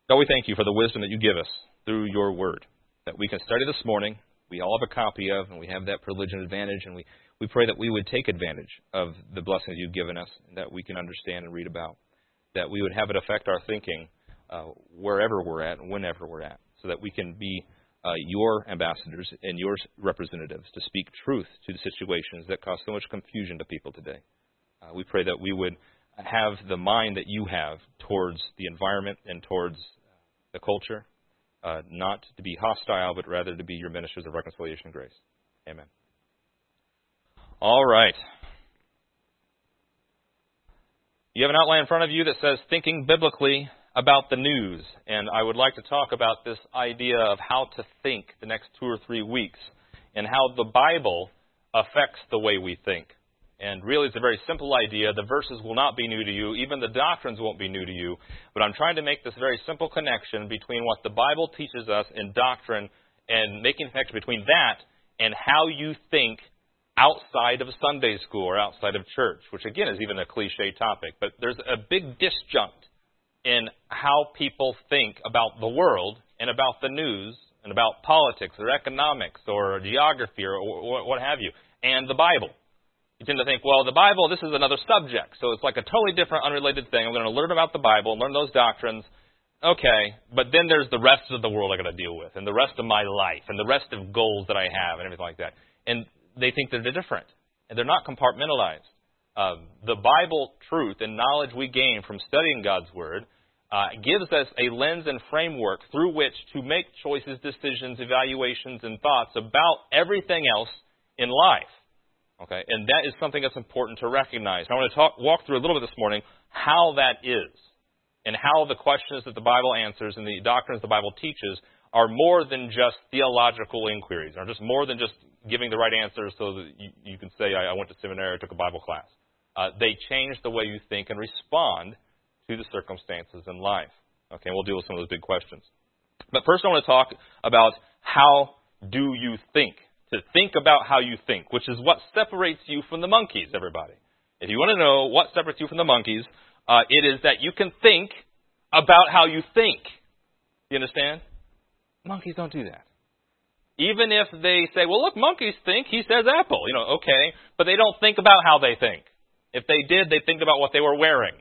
God, we thank you for the wisdom that you give us through your word, that we can study this morning. We all have a copy of, and we have that privilege and advantage, and we pray that we would take advantage of the blessing that you've given us, and that we can understand and read about, that we would have it affect our thinking wherever we're at and whenever we're at, so that we can be your ambassadors and your representatives to speak truth to the situations that cause so much confusion to people today. We pray that we would have the mind that you have towards the environment and towards the culture, not to be hostile, but rather to be your ministers of reconciliation and grace. Amen. All right. You have an outline in front of you that says thinking biblically about the news. And I would like to talk about this idea of how to think the next 2 or 3 weeks and how the Bible affects the way we think. And really, it's a very simple idea. The verses will not be new to you. Even the doctrines won't be new to you. But I'm trying to make this very simple connection between what the Bible teaches us in doctrine and making a connection between that and how you think outside of Sunday school or outside of church, which again is even a cliche topic. But there's a big disjunct in how people think about the world and about the news and about politics or economics or geography or what have you, and the Bible. You tend to think, well, the Bible, this is another subject, so it's like a totally different, unrelated thing. I'm going to learn about the Bible and learn those doctrines. Okay, but then there's the rest of the world I got to deal with, and the rest of my life, and the rest of goals that I have, and everything like that. And they think they're different, and they're not compartmentalized. The Bible truth and knowledge we gain from studying God's Word gives us a lens and framework through which to make choices, decisions, evaluations, and thoughts about everything else in life. Okay, and that is something that's important to recognize. I want to walk through a little bit this morning how that is, and how the questions that the Bible answers and the doctrines the Bible teaches are more than just theological inquiries, are just more than just giving the right answer so that you can say, I went to seminary, I took a Bible class. They change the way you think and respond to the circumstances in life. Okay, we'll deal with some of those big questions. But first I want to talk about how do you think? To think about how you think, which is what separates you from the monkeys, everybody. If you want to know what separates you from the monkeys, it is that you can think about how you think. You understand? Monkeys don't do that. Even if they say, well, look, monkeys think, he says apple. Okay, but they don't think about how they think. If they did, they'd think about what they were wearing.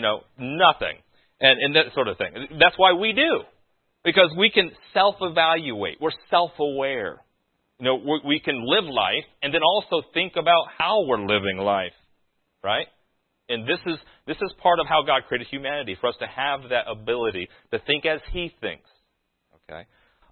Nothing. And that sort of thing. That's why we do. Because we can self-evaluate. We're self-aware. We can live life and then also think about how we're living life, right? And this is part of how God created humanity, for us to have that ability to think as He thinks. Okay,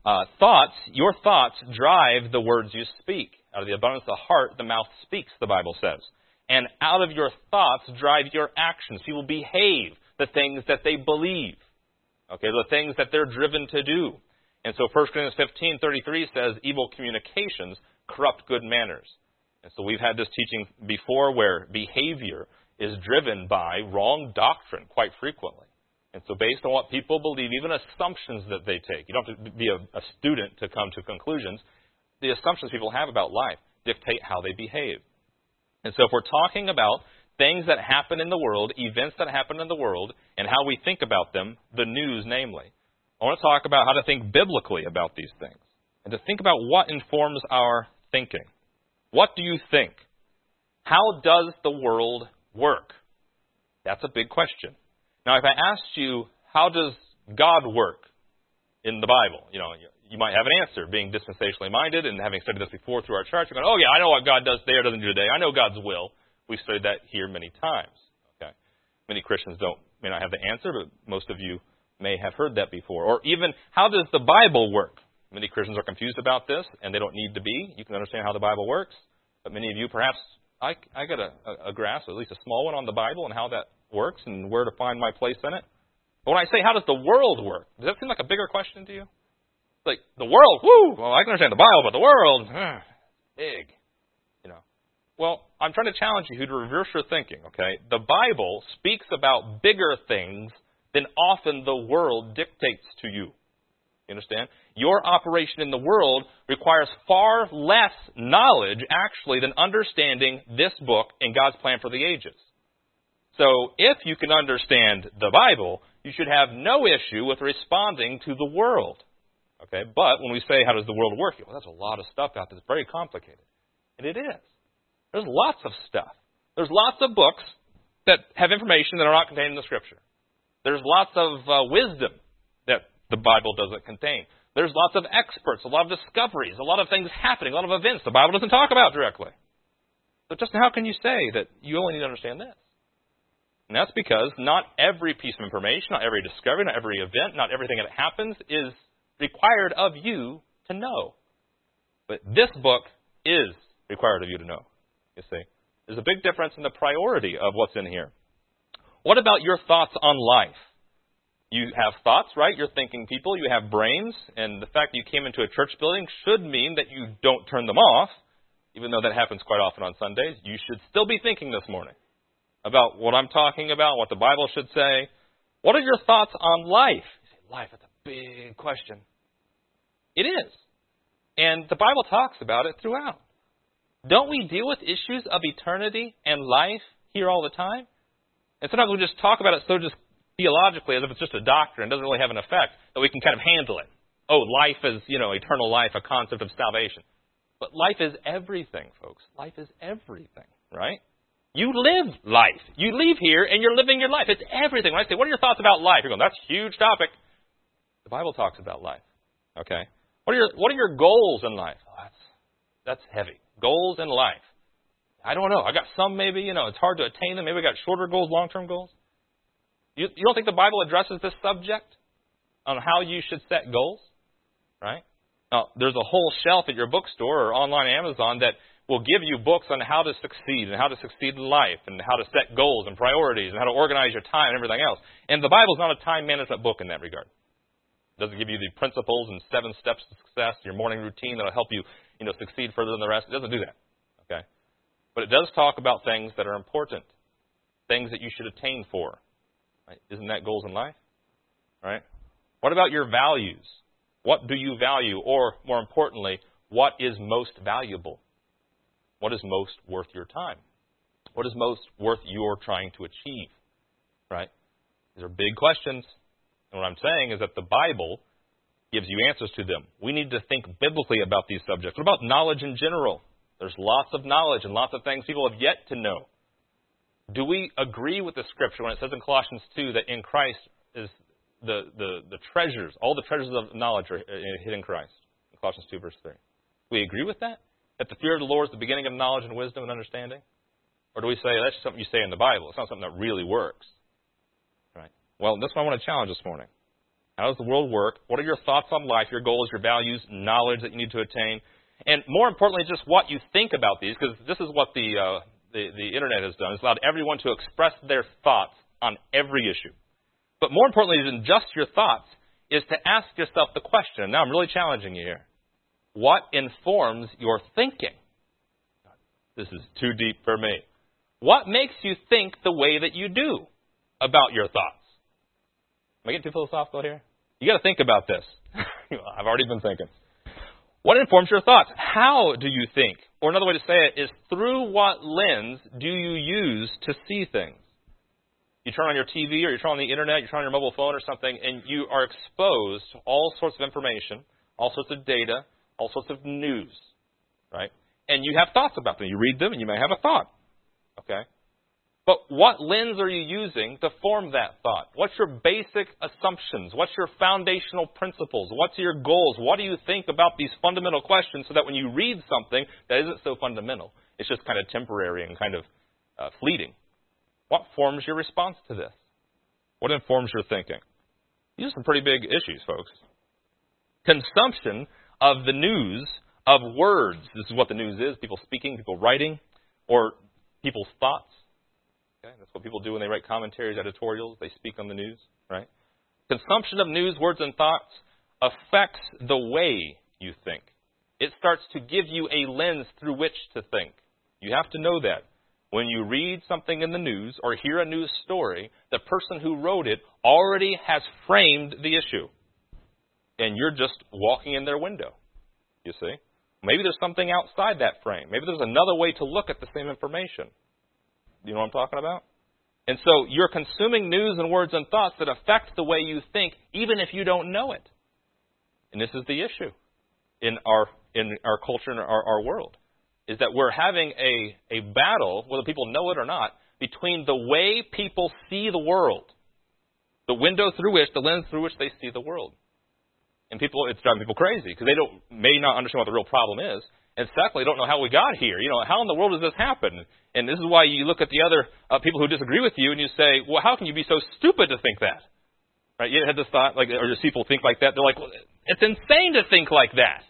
your thoughts drive the words you speak. Out of the abundance of the heart, the mouth speaks, the Bible says. And out of your thoughts drive your actions. People behave the things that they believe. Okay, the things that they're driven to do. And so 1 Corinthians 15:33 says, evil communications corrupt good manners. And so we've had this teaching before where behavior is driven by wrong doctrine quite frequently. And so based on what people believe, even assumptions that they take, you don't have to be a student to come to conclusions, the assumptions people have about life dictate how they behave. And so if we're talking about things that happen in the world, events that happen in the world, and how we think about them, the news namely, I want to talk about how to think biblically about these things and to think about what informs our thinking. What do you think? How does the world work? That's a big question. Now, if I asked you, how does God work in the Bible? You might have an answer, being dispensationally minded and having studied this before through our church. You're going, oh, yeah, I know what God does there, doesn't do today. I know God's will. We've studied that here many times. Okay, many Christians may not have the answer, but most of you may have heard that before. Or even, how does the Bible work? Many Christians are confused about this, and they don't need to be. You can understand how the Bible works. But many of you, perhaps, I got a grasp, at least a small one, on the Bible and how that works and where to find my place in it. But when I say, how does the world work? Does that seem like a bigger question to you? Like, the world, woo! Well, I can understand the Bible, but the world, big. Well, I'm trying to challenge you to reverse your thinking, okay? The Bible speaks about bigger things than often the world dictates to you. You understand? Your operation in the world requires far less knowledge, actually, than understanding this book and God's plan for the ages. So if you can understand the Bible, You should have no issue with responding to the world. Okay, but when we say, how does the world work? Well, that's a lot of stuff out there. It's very complicated. And it is. There's lots of stuff. There's lots of books that have information that are not contained in the Scripture. There's lots of wisdom that the Bible doesn't contain. There's lots of experts, a lot of discoveries, a lot of things happening, a lot of events the Bible doesn't talk about directly. So just how can you say that you only need to understand this? And that's because not every piece of information, not every discovery, not every event, not everything that happens is required of you to know. But this book is required of you to know, you see. There's a big difference in the priority of what's in here. What about your thoughts on life? You have thoughts, right? You're thinking people. You have brains. And the fact that you came into a church building should mean that you don't turn them off, even though that happens quite often on Sundays. You should still be thinking this morning about what I'm talking about, what the Bible should say. What are your thoughts on life? You say, life, that's a big question. It is. And the Bible talks about it throughout. Don't we deal with issues of eternity and life here all the time? And sometimes we just talk about it so just theologically, as if it's just a doctrine, it doesn't really have an effect, that we can kind of handle it. Oh, life is, eternal life, a concept of salvation. But life is everything, folks. Life is everything, right? You live life. You leave here and you're living your life. It's everything. When I say, what are your thoughts about life? You're going, that's a huge topic. The Bible talks about life, okay? What are your goals in life? Oh, that's heavy. Goals in life. I don't know. I got some maybe, it's hard to attain them. Maybe I got shorter goals, long-term goals. You don't think the Bible addresses this subject on how you should set goals, right? Now, there's a whole shelf at your bookstore or online Amazon that will give you books on how to succeed and how to succeed in life and how to set goals and priorities and how to organize your time and everything else. And the Bible's not a time management book in that regard. It doesn't give you the principles and 7 steps to success, your morning routine that will help you, succeed further than the rest. It doesn't do that, okay? But it does talk about things that are important, things that you should attain for. Right? Isn't that goals in life? Right? What about your values? What do you value? Or, more importantly, what is most valuable? What is most worth your time? What is most worth your trying to achieve? Right? These are big questions. And what I'm saying is that the Bible gives you answers to them. We need to think biblically about these subjects. What about knowledge in general? There's lots of knowledge and lots of things people have yet to know. Do we agree with the Scripture when it says in Colossians 2 that in Christ is the treasures, all the treasures of knowledge are hid in Christ? In Colossians 2, verse 3. Do we agree with that? That the fear of the Lord is the beginning of knowledge and wisdom and understanding? Or do we say that's something you say in the Bible? It's not something that really works. Right? Well, that's what I want to challenge this morning. How does the world work? What are your thoughts on life, your goals, your values, knowledge that you need to attain? And more importantly, just what you think about these, because this is what the Internet has done. It's allowed everyone to express their thoughts on every issue. But more importantly than just your thoughts is to ask yourself the question. Now I'm really challenging you here. What informs your thinking? This is too deep for me. What makes you think the way that you do about your thoughts? Am I getting too philosophical here? You got to think about this. I've already been thinking. What informs your thoughts? How do you think? Or another way to say it is, through what lens do you use to see things? You turn on your TV or you turn on the Internet, you turn on your mobile phone or something, and you are exposed to all sorts of information, all sorts of data, all sorts of news, right? And you have thoughts about them. You read them and you may have a thought, okay? But what lens are you using to form that thought? What's your basic assumptions? What's your foundational principles? What's your goals? What do you think about these fundamental questions so that when you read something that isn't so fundamental, it's just kind of temporary and kind of fleeting? What forms your response to this? What informs your thinking? These are some pretty big issues, folks. Consumption of the news, of words. This is what the news is. People speaking, people writing, or people's thoughts. Okay? That's what people do when they write commentaries, editorials. They speak on the news, right? Consumption of news, words, and thoughts affects the way you think. It starts to give you a lens through which to think. You have to know that. When you read something in the news or hear a news story, the person who wrote it already has framed the issue. And you're just walking in their window, you see. Maybe there's something outside that frame. Maybe there's another way to look at the same information. You know what I'm talking about? And so you're consuming news and words and thoughts that affect the way you think, even if you don't know it. And this is the issue in our culture and our world, is that we're having a battle, whether people know it or not, between the way people see the world, the lens through which they see the world. And it's driving people crazy because they may not understand what the real problem is. And secondly, don't know how we got here. How in the world does this happen? And this is why you look at the other people who disagree with you and you say, well, how can you be so stupid to think that? Right? You had this thought, or just people think like that. They're like, well, it's insane to think like that.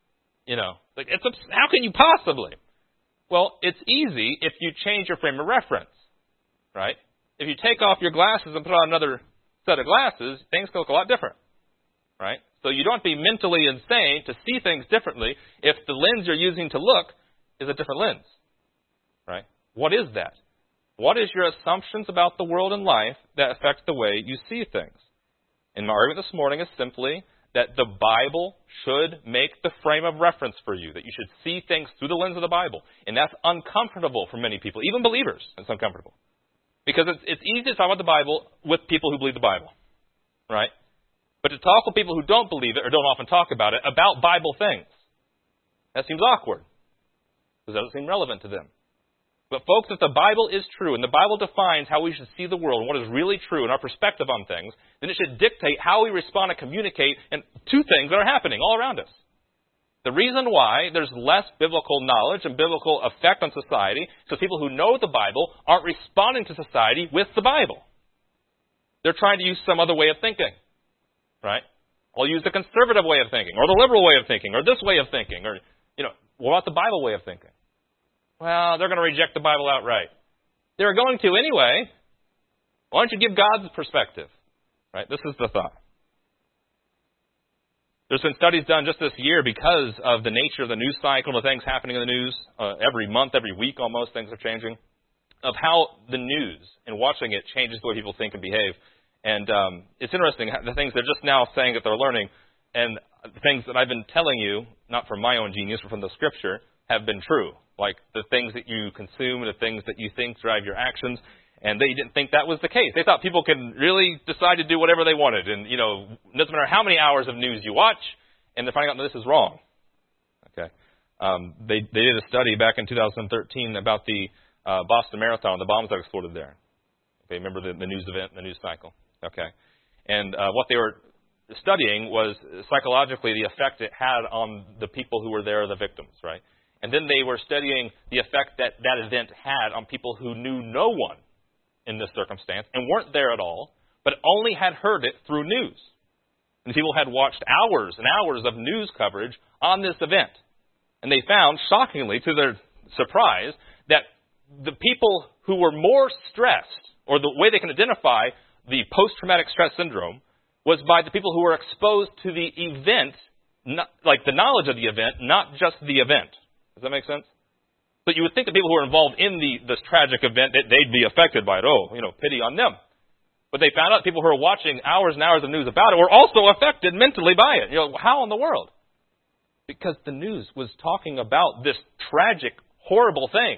How can you possibly? Well, it's easy if you change your frame of reference, right? If you take off your glasses and put on another set of glasses, things look a lot different, right? So you don't have to be mentally insane to see things differently if the lens you're using to look is a different lens, right? What is that? What is your assumptions about the world and life that affect the way you see things? And my argument this morning is simply that the Bible should make the frame of reference for you, that you should see things through the lens of the Bible. And that's uncomfortable for many people, even believers. It's uncomfortable. Because it's easy to talk about the Bible with people who believe the Bible, right? But to talk with people who don't believe it or don't often talk about it, about Bible things, that seems awkward because it doesn't seem relevant to them. But folks, if the Bible is true and the Bible defines how we should see the world and what is really true and our perspective on things, then it should dictate how we respond and communicate to things that are happening all around us. The reason why there's less biblical knowledge and biblical effect on society is because people who know the Bible aren't responding to society with the Bible. They're trying to use some other way of thinking, right? I'll use the conservative way of thinking or the liberal way of thinking or this way of thinking or, what about the Bible way of thinking? Well, they're going to reject the Bible outright. They're going to anyway. Why don't you give God's perspective? Right? This is the thought. There's been studies done just this year because of the nature of the news cycle, the things happening in the news. Every month, every week almost, things are changing. Of how the news and watching it changes the way people think and behave. And it's interesting, the things they're just now saying that they're learning, and the things that I've been telling you, not from my own genius, but from the Scripture, have been true. Like the things that you consume and the things that you think drive your actions. And they didn't think that was the case. They thought people could really decide to do whatever they wanted. And, it doesn't matter how many hours of news you watch, and they're finding out that this is wrong. Okay. They did a study back in 2013 about the Boston Marathon, the bombs that exploded there. Okay, remember the news event, the news cycle. Okay. And what they were studying was psychologically the effect it had on the people who were there, the victims, right? And then they were studying the effect that event had on people who knew no one in this circumstance and weren't there at all, but only had heard it through news. And people had watched hours and hours of news coverage on this event. And they found, shockingly, to their surprise, that the people who were more stressed, or the way they can identify the post-traumatic stress syndrome, was by the people who were exposed to the event, like the knowledge of the event, not just the event. Does that make sense? But you would think that people who are involved in this tragic event, that they'd be affected by it. Oh, pity on them. But they found out people who are watching hours and hours of news about it were also affected mentally by it. How in the world? Because the news was talking about this tragic, horrible thing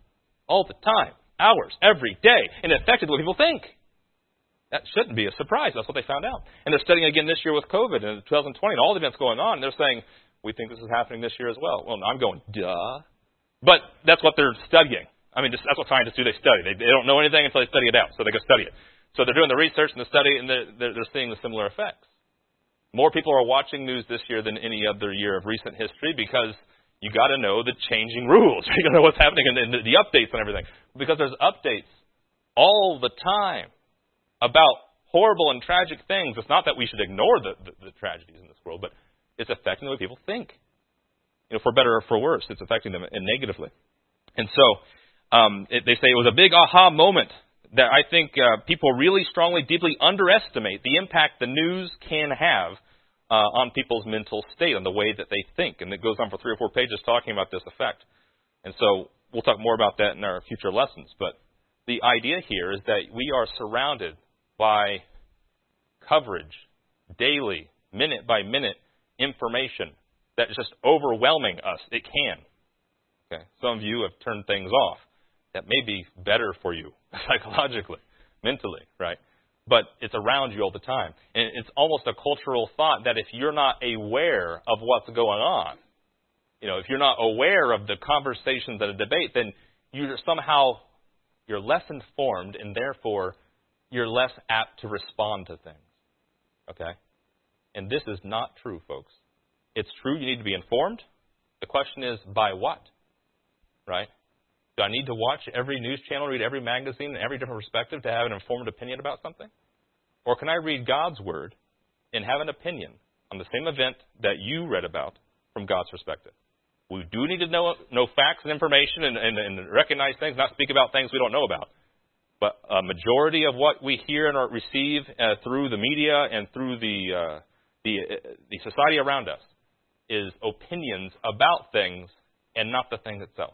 all the time, hours, every day, and it affected what people think. That shouldn't be a surprise. That's what they found out. And they're studying again this year with COVID and 2020 and all the events going on. And they're saying, we think this is happening this year as well. Well, I'm going, duh. But that's what they're studying. That's what scientists do. They study. They don't know anything until they study it out. So they go study it. So they're doing the research and the study, and they're seeing the similar effects. More people are watching news this year than any other year of recent history because you got to know the changing rules. You got to know what's happening and the updates and everything. Because there's updates all the time about horrible and tragic things. It's not that we should ignore the tragedies in this world, but it's affecting the way people think. For better or for worse, it's affecting them negatively. And so they say it was a big aha moment that I think people really strongly, deeply underestimate the impact the news can have on people's mental state, on the way that they think. And it goes on for 3 or 4 pages talking about this effect. And so we'll talk more about that in our future lessons. But the idea here is that we are surrounded by coverage, daily, minute by minute information that is just overwhelming us. It can. Okay. Some of you have turned things off. That may be better for you psychologically. mentally, right? But it's around you all the time. And it's almost a cultural thought that if you're not aware of what's going on, if you're not aware of the conversations and the debate, then you're less informed, and therefore you're less apt to respond to things. Okay? And this is not true, folks. It's true you need to be informed. The question is, by what? Right? Do I need to watch every news channel, read every magazine, and every different perspective to have an informed opinion about something? Or can I read God's Word and have an opinion on the same event that you read about from God's perspective? We do need to know facts and information and recognize things, not speak about things we don't know about. But a majority of what we hear and receive through the media and through the society around us is opinions about things and not the thing itself.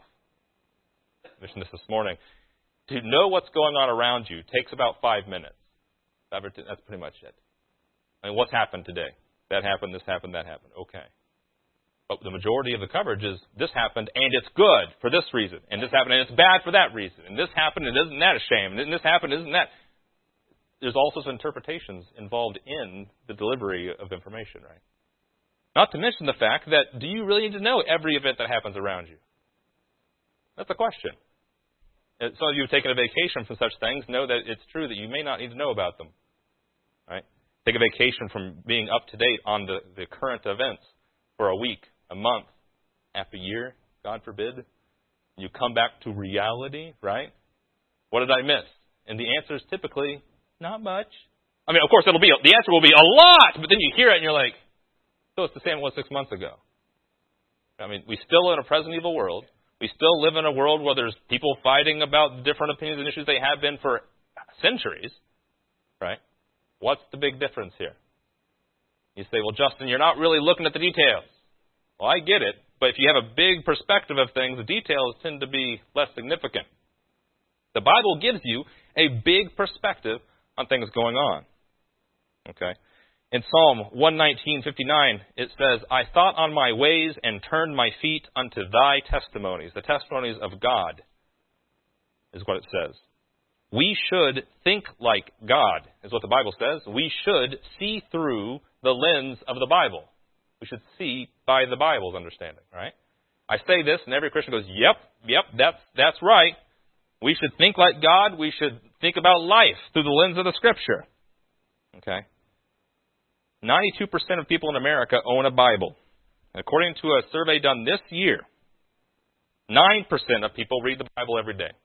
I mentioned this morning. To know what's going on around you takes about 5 minutes. That's pretty much it. I mean, what's happened today? That happened, this happened, that happened. Okay. But the majority of the coverage is this happened and it's good for this reason, and this happened and it's bad for that reason, and this happened and isn't that a shame, and this happened, isn't that? There's all sorts of interpretations involved in the delivery of information, right? Not to mention the fact that do you really need to know every event that happens around you? That's the question. Some of you have taken a vacation from such things know that it's true that you may not need to know about them. Right? Take a vacation from being up to date on the current events for a week, a month, half a year, God forbid. You come back to reality, right? What did I miss? And the answer is typically not much. I mean, of course, the answer will be a lot, but then you hear it and you're like, so it's the same it was 6 months ago. I mean, we still live in a present evil world. We still live in a world where there's people fighting about different opinions and issues they have been for centuries, right? What's the big difference here? You say, well, Justin, you're not really looking at the details. Well, I get it, but if you have a big perspective of things, the details tend to be less significant. The Bible gives you a big perspective on things going on. Okay? In Psalm 119:59, it says, I thought on my ways and turned my feet unto thy testimonies. The testimonies of God is what it says. We should think like God, is what the Bible says. We should see through the lens of the Bible. We should see by the Bible's understanding, right? I say this, and every Christian goes, yep, that's right. We should think like God. We should think about life through the lens of the Scripture. Okay? 92% of people in America own a Bible. According to a survey done this year, 9% of people read the Bible every day.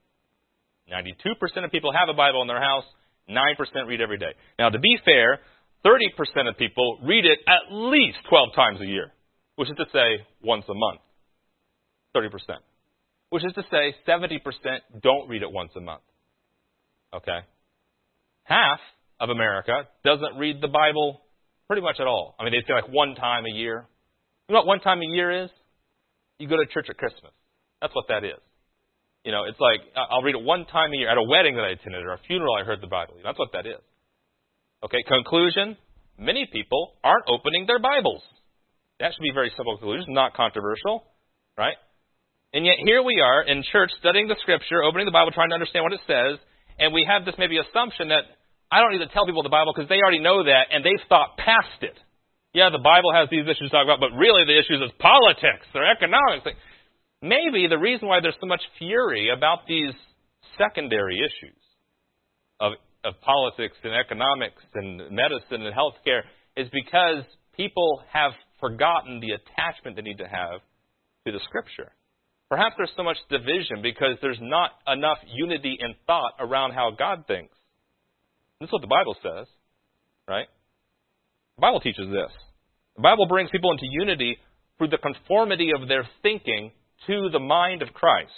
92% of people have a Bible in their house. 9% read every day. Now, to be fair, 30% of people read it at least 12 times a year, which is to say once a month. 30%. Which is to say 70% don't read it once a month. Okay? Half of America doesn't read the Bible pretty much at all. I mean, they say like one time a year. You know what one time a year is? You go to church at Christmas. That's what that is. It's like, I'll read it one time a year at a wedding that I attended or a funeral I heard the Bible. That's what that is. Okay, conclusion, many people aren't opening their Bibles. That should be a very simple conclusion, not controversial, right? And yet here we are in church studying the Scripture, opening the Bible, trying to understand what it says, and we have this maybe assumption that I don't need to tell people the Bible because they already know that and they've thought past it. Yeah, the Bible has these issues to talk about, but really the issues is politics or economics. Maybe the reason why there's so much fury about these secondary issues of politics and economics and medicine and healthcare is because people have forgotten the attachment they need to have to the Scripture. Perhaps there's so much division because there's not enough unity in thought around how God thinks. This is what the Bible says, right? The Bible teaches this. The Bible brings people into unity through the conformity of their thinking to the mind of Christ.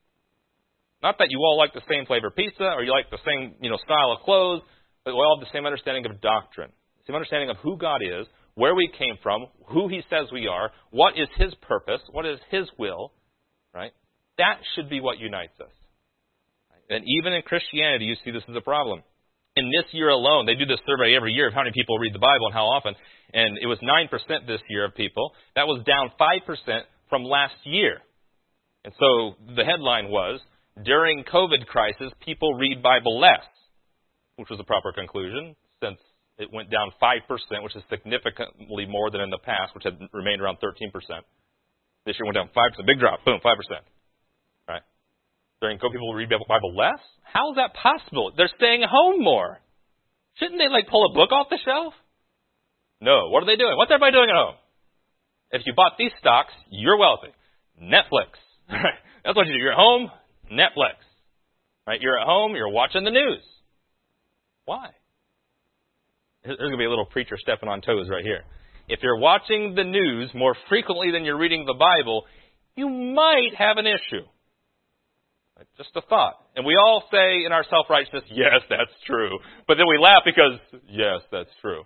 Not that you all like the same flavor pizza or you like the same, style of clothes, but we all have the same understanding of doctrine, the same understanding of who God is, where we came from, who He says we are, what is His purpose, what is His will, right? That should be what unites us. And even in Christianity, you see this as a problem. In this year alone, they do this survey every year of how many people read the Bible and how often, and it was 9% this year of people. That was down 5% from last year. And so the headline was, during COVID crisis, people read Bible less. which was the proper conclusion, since it went down 5%, which is significantly more than in the past, which had remained around 13%. This year went down 5%. Big drop. Boom, 5%. Right? During COVID, people read the Bible less? How is that possible? They're staying home more. Shouldn't they, pull a book off the shelf? No. What are they doing? What's everybody doing at home? If you bought these stocks, you're wealthy. Netflix. That's what you do. You're at home, Netflix. Right? You're at home, you're watching the news. Why? There's going to be a little preacher stepping on toes right here. If you're watching the news more frequently than you're reading the Bible, you might have an issue. Just a thought. And we all say in our self-righteousness, yes, that's true. But then we laugh because, yes, that's true.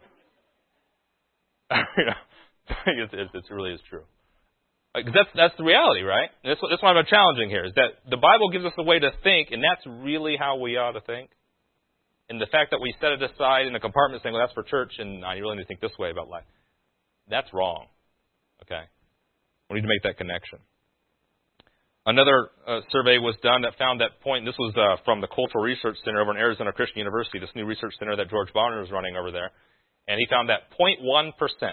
It really is true. That's the reality, right? And that's why I'm challenging here, is that the Bible gives us a way to think, and that's really how we ought to think. And the fact that we set it aside in a compartment saying, well, that's for church, and you really need to think this way about life. That's wrong. Okay? We need to make that connection. Another survey was done that found that point. This was from the Cultural Research Center over in Arizona Christian University, this new research center that George Barna is running over there. And he found that 0.1%,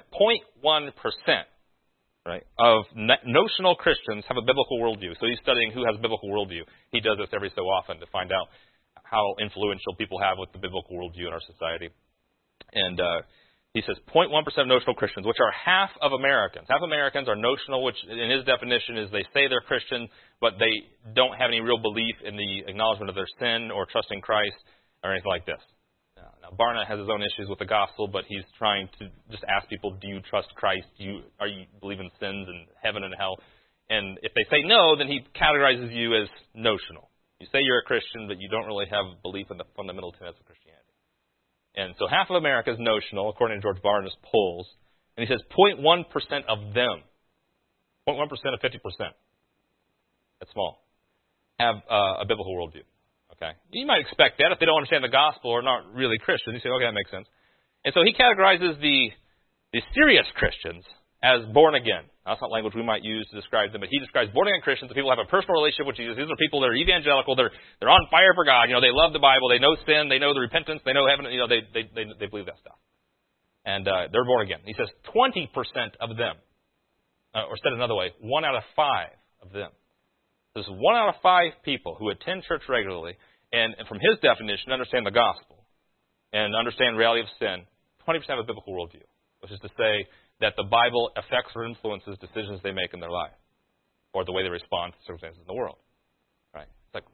right, of notional Christians have a biblical worldview. So he's studying who has a biblical worldview. He does this every so often to find out how influential people have with the biblical worldview in our society. And he says 0.1% of notional Christians, which are half of Americans. Half Americans are notional, which in his definition is they say they're Christian, but they don't have any real belief in the acknowledgement of their sin or trust in Christ or anything like this. Now, Barna has his own issues with the gospel, but he's trying to just ask people, do you trust Christ? Are you believe in sins and heaven and hell? And if they say no, then he categorizes you as notional. You say you're a Christian, but you don't really have belief in the fundamental tenets of Christianity. And so half of America is notional, according to George Barna's polls. And he says 0.1% of them, 0.1% of 50%, that's small, have a biblical worldview. Okay, you might expect that if they don't understand the gospel or not really Christians. You say, okay, that makes sense. And so he categorizes the serious Christians as born again. That's not language we might use to describe them, but he describes born again Christians, the people who have a personal relationship with Jesus. These are people that are evangelical. They're on fire for God. They love the Bible. They know sin. They know the repentance. They know heaven. They believe that stuff. And they're born again. He says 20% of them, or said another way, 1 out of 5 of them. There's 1 out of 5 people who attend church regularly and from his definition, understand the gospel and understand the reality of sin. 20% have a biblical worldview, which is to say that the Bible affects or influences decisions they make in their life or the way they respond to circumstances in the world. Right? It's like,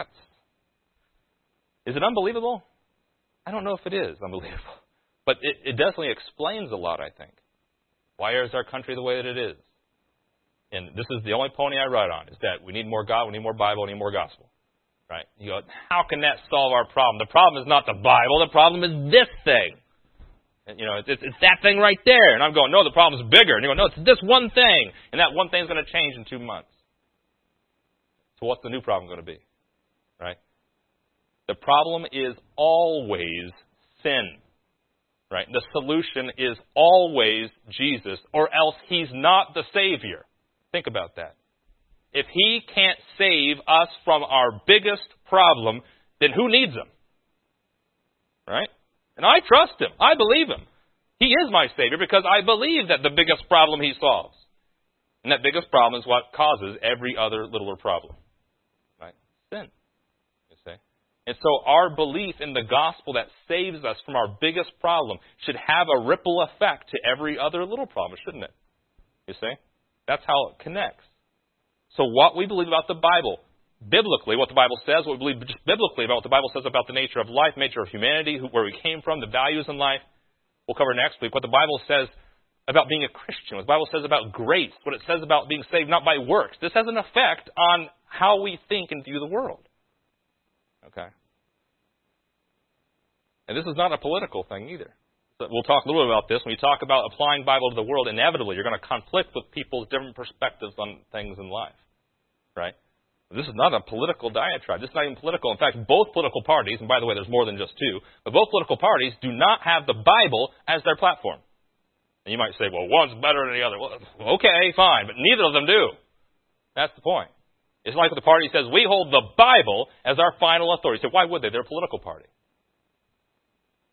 is it unbelievable? I don't know if it is unbelievable. But it definitely explains a lot, I think. Why is our country the way that it is? And this is the only pony I ride on, is that we need more God, we need more Bible, we need more gospel. Right? You go, how can that solve our problem? The problem is not the Bible, the problem is this thing. And, it's that thing right there. And I'm going, no, the problem's bigger. And you go, no, it's this one thing. And that one thing's going to change in 2 months. So what's the new problem going to be? Right? The problem is always sin. Right? The solution is always Jesus, or else he's not the Savior. Think about that. If he can't save us from our biggest problem, then who needs him? Right? And I trust him. I believe him. He is my Savior because I believe that the biggest problem he solves. And that biggest problem is what causes every other littler problem. Right? Sin. You see? And so our belief in the gospel that saves us from our biggest problem should have a ripple effect to every other little problem, shouldn't it? You see? That's how it connects. So what we believe about the Bible, biblically, what the Bible says, what we believe just biblically about what the Bible says about the nature of life, nature of humanity, where we came from, the values in life, we'll cover next week. What the Bible says about being a Christian, what the Bible says about grace, what it says about being saved not by works. This has an effect on how we think and view the world. Okay? And this is not a political thing either. We'll talk a little bit about this. When you talk about applying Bible to the world, inevitably you're going to conflict with people's different perspectives on things in life. Right? This is not a political diatribe. This is not even political. In fact, both political parties, and by the way, there's more than just two, but both political parties do not have the Bible as their platform. And you might say, well, one's better than the other. Well, okay, fine, but neither of them do. That's the point. It's like the party says, we hold the Bible as our final authority. So why would they? They're a political party.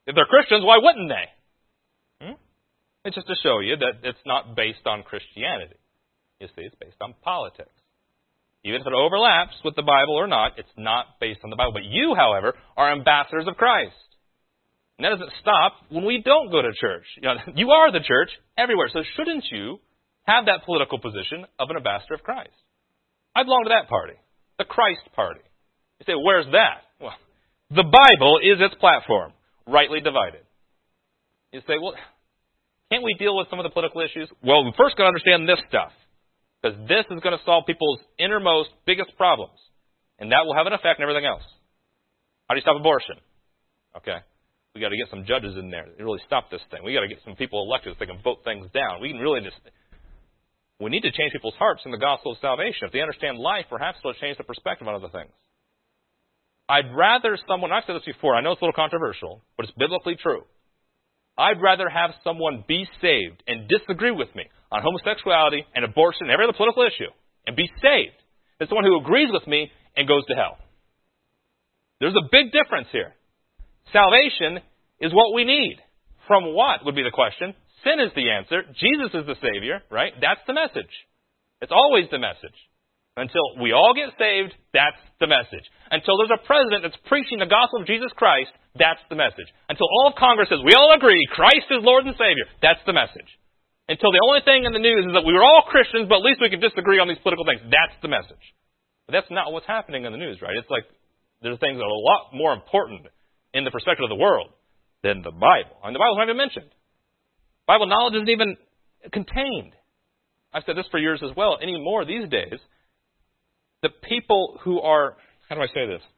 If they're Christians, why wouldn't they? It's just to show you that it's not based on Christianity. You see, it's based on politics. Even if it overlaps with the Bible or not, it's not based on the Bible. But you, however, are ambassadors of Christ. And that doesn't stop when we don't go to church. You are the church everywhere. So shouldn't you have that political position of an ambassador of Christ? I belong to that party, the Christ party. You say, where's that? Well, the Bible is its platform, rightly divided. You say, well, can't we deal with some of the political issues? Well, we first got to understand this stuff, because this is going to solve people's innermost, biggest problems, and that will have an effect on everything else. How do you stop abortion? Okay, we got to get some judges in there to really stop this thing. We got to get some people elected so they can vote things down. We need to change people's hearts in the gospel of salvation. If they understand life, perhaps it'll change the perspective on other things. I'd rather someone, I've said this before, I know it's a little controversial, but it's biblically true. I'd rather have someone be saved and disagree with me on homosexuality and abortion and every other political issue and be saved than someone who agrees with me and goes to hell. There's a big difference here. Salvation is what we need. From what would be the question? Sin is the answer. Jesus is the Savior, right? That's the message. It's always the message. Until we all get saved, that's the message. Until there's a president that's preaching the gospel of Jesus Christ, that's the message. Until all of Congress says, we all agree, Christ is Lord and Savior, that's the message. Until the only thing in the news is that we were all Christians, but at least we can disagree on these political things, that's the message. But that's not what's happening in the news, right? It's like there's things that are a lot more important in the perspective of the world than the Bible. I mean, the Bible's not even mentioned. Bible knowledge isn't even contained. I've said this for years as well. Anymore these days, the people who are, how do I say this?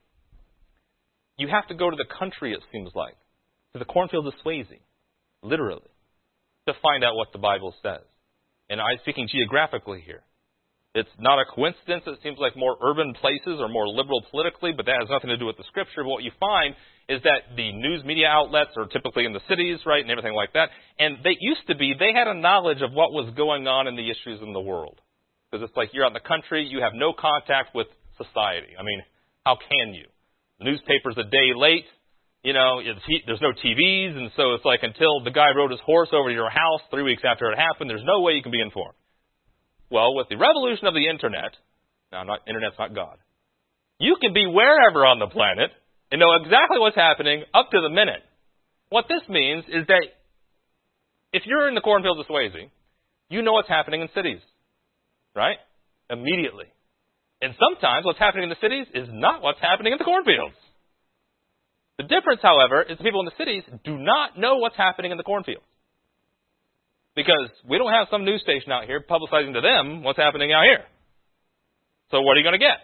You have to go to the country, it seems like, to the cornfields of Swayze, literally, to find out what the Bible says. And I'm speaking geographically here. It's not a coincidence. It seems like more urban places are more liberal politically, but that has nothing to do with the Scripture. But what you find is that the news media outlets are typically in the cities, right, and everything like that. And they used to be, they had a knowledge of what was going on in the issues in the world. Because it's like you're out in the country, you have no contact with society. I mean, how can you? The newspaper's a day late, there's no TVs, and so it's like until the guy rode his horse over to your house 3 weeks after it happened, there's no way you can be informed. Well, with the revolution of the Internet, Internet's not God, you can be wherever on the planet and know exactly what's happening up to the minute. What this means is that if you're in the cornfields of Swayze, you know what's happening in cities. Right? Immediately. And sometimes what's happening in the cities is not what's happening in the cornfields. The difference, however, is the people in the cities do not know what's happening in the cornfields. Because we don't have some news station out here publicizing to them what's happening out here. So what are you going to get?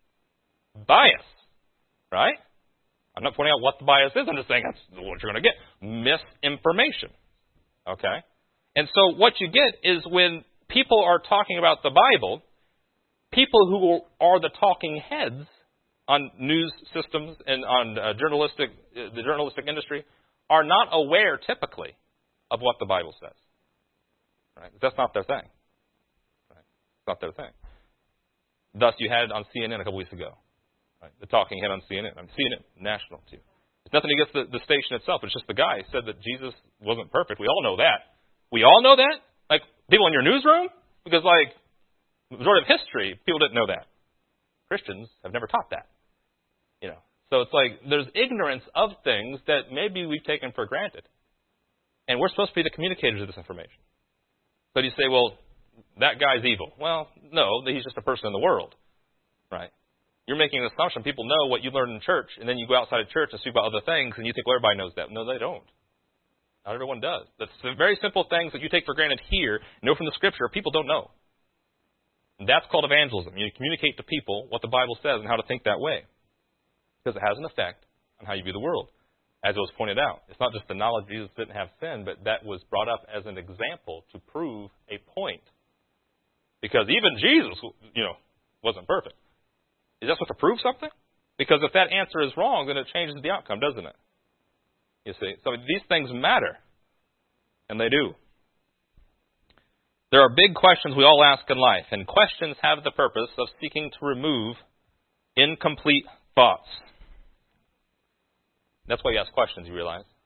Bias. Right? I'm not pointing out what the bias is. I'm just saying that's what you're going to get. Misinformation. Okay? And so what you get is when people are talking about the Bible, people who are the talking heads on news systems and on the journalistic industry are not aware typically of what the Bible says. Right? That's not their thing. Right? It's not their thing. Thus, you had it on CNN a couple weeks ago. Right? The talking head on CNN. I'm CNN national too. It's nothing against the station itself. It's just the guy said that Jesus wasn't perfect. We all know that. We all know that. Like, people in your newsroom? Because, the majority of history, people didn't know that. Christians have never taught that. So it's like there's ignorance of things that maybe we've taken for granted. And we're supposed to be the communicators of this information. So you say, well, that guy's evil. Well, no, he's just a person in the world. Right? You're making an assumption. People know what you learned in church, and then you go outside of church and speak about other things, and you think, well, everybody knows that. No, they don't. Not everyone does. The very simple things that you take for granted here, know from the Scripture, people don't know. And that's called evangelism. You communicate to people what the Bible says and how to think that way. Because it has an effect on how you view the world. As it was pointed out, it's not just the knowledge Jesus didn't have sin, but that was brought up as an example to prove a point. Because even Jesus, wasn't perfect. Is that supposed to prove something? Because if that answer is wrong, then it changes the outcome, doesn't it? You see, so these things matter, and they do. There are big questions we all ask in life, and questions have the purpose of seeking to remove incomplete thoughts. That's why you ask questions, you realize.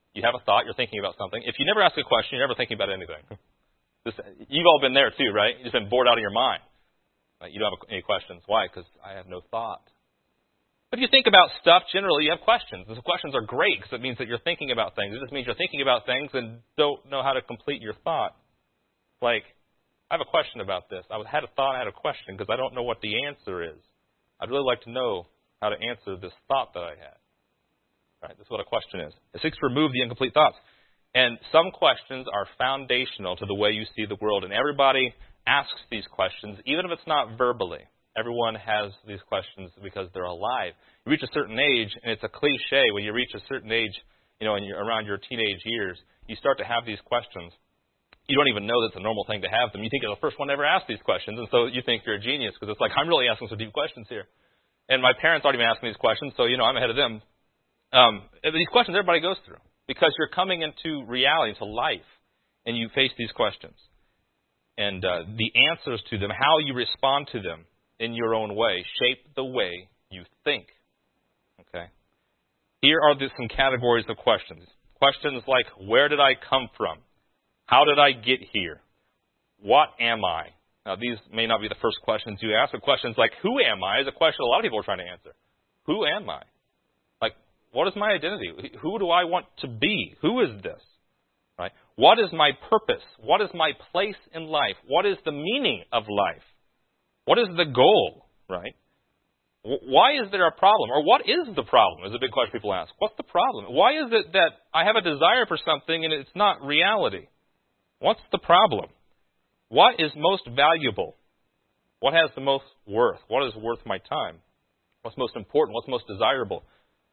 You have a thought, you're thinking about something. If you never ask a question, you're never thinking about anything. You've all been there too, right? You've just been bored out of your mind. Right? You don't have any questions. Why? Because I have no thought. But if you think about stuff, generally you have questions. And so questions are great because it means that you're thinking about things. It just means you're thinking about things and don't know how to complete your thought. Like, I have a question about this. I had a thought, I had a question because I don't know what the answer is. I'd really like to know how to answer this thought that I had. Right? That's what a question is. It seeks to remove the incomplete thoughts. And some questions are foundational to the way you see the world. And everybody asks these questions, even if it's not verbally. Everyone has these questions because they're alive. You reach a certain age, and it's a cliche, when you reach a certain age, and you're around your teenage years, you start to have these questions. You don't even know that it's a normal thing to have them. You think you're the first one to ever ask these questions, and so you think you're a genius because it's like, I'm really asking some deep questions here. And my parents aren't even asking these questions, so, I'm ahead of them. These questions everybody goes through because you're coming into reality, into life, and you face these questions. And the answers to them, how you respond to them in your own way, shape the way you think. Okay? Here are some categories of questions. Questions like, where did I come from? How did I get here? What am I? Now, these may not be the first questions you ask, but questions like, who am I is a question a lot of people are trying to answer. Who am I? Like, what is my identity? Who do I want to be? Who is this? Right? What is my purpose? What is my place in life? What is the meaning of life? What is the goal? Right? Why is there a problem? Or what is the problem? Is a big question people ask. What's the problem? Why is it that I have a desire for something and it's not reality? What's the problem? What is most valuable? What has the most worth? What is worth my time? What's most important? What's most desirable?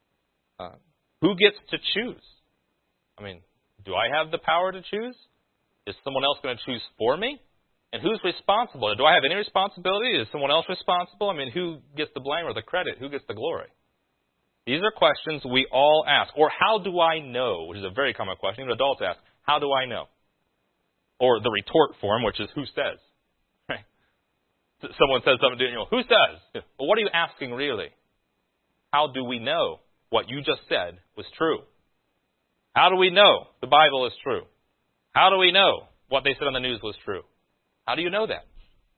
Who gets to choose? I mean, do I have the power to choose? Is someone else going to choose for me? And who's responsible? Do I have any responsibility? Is someone else responsible? I mean, who gets the blame or the credit? Who gets the glory? These are questions we all ask. Or how do I know? Which is a very common question. Even adults ask, how do I know? Or the retort form, which is who says? Right? Someone says something to you, who says? Well, what are you asking really? How do we know what you just said was true? How do we know the Bible is true? How do we know what they said on the news was true? How do you know that?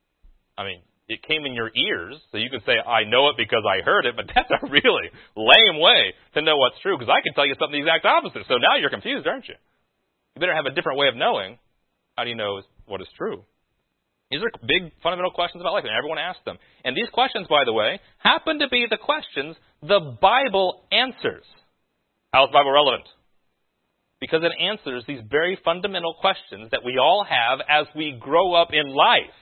I mean, it came in your ears, so you can say, I know it because I heard it, but that's a really lame way to know what's true, because I can tell you something the exact opposite. So now you're confused, aren't you? You better have a different way of knowing. How do you know what is true? These are big fundamental questions about life, and everyone asks them. And these questions, by the way, happen to be the questions the Bible answers. How is the Bible relevant? Because it answers these very fundamental questions that we all have as we grow up in life.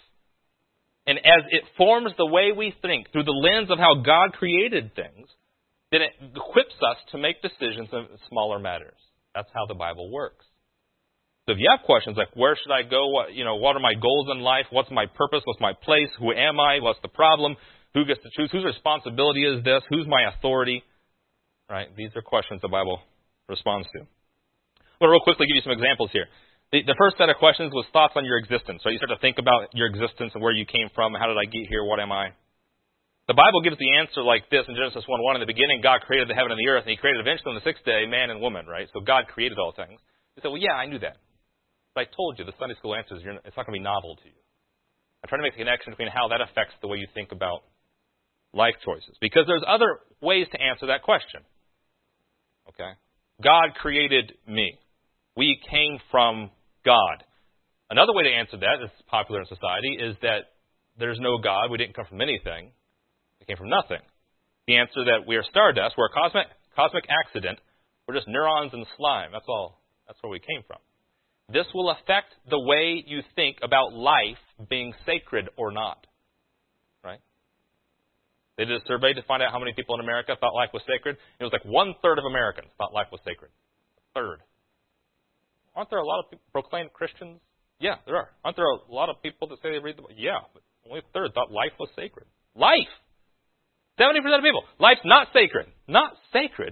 And as it forms the way we think through the lens of how God created things, then it equips us to make decisions in smaller matters. That's how the Bible works. So if you have questions like, where should I go? What are my goals in life? What's my purpose? What's my place? Who am I? What's the problem? Who gets to choose? Whose responsibility is this? Who's my authority? Right? These are questions the Bible responds to. I'm going to real quickly give you some examples here. The first set of questions was thoughts on your existence. So you start to think about your existence and where you came from. How did I get here? What am I? The Bible gives the answer like this in Genesis 1:1. In the beginning, God created the heaven and the earth, and He created eventually on the sixth day man and woman, right? So God created all things. You say, well, yeah, I knew that. But I told you, the Sunday school answer is it's not going to be novel to you. I'm trying to make the connection between how that affects the way you think about life choices. Because there's other ways to answer that question. Okay? God created me. We came from God. Another way to answer that, that's popular in society, is that there's no God. We didn't come from anything. We came from nothing. The answer that we are stardust, we're a cosmic accident. We're just neurons and slime. That's all. That's where we came from. This will affect the way you think about life being sacred or not. Right? They did a survey to find out how many people in America thought life was sacred. It was like 1/3 of Americans thought life was sacred. A third. Aren't there a lot of people, proclaimed Christians? Yeah, there are. Aren't there a lot of people that say they read the Bible? Yeah, but only a third thought life was sacred. Life! 70% of people. Life's not sacred. Not sacred.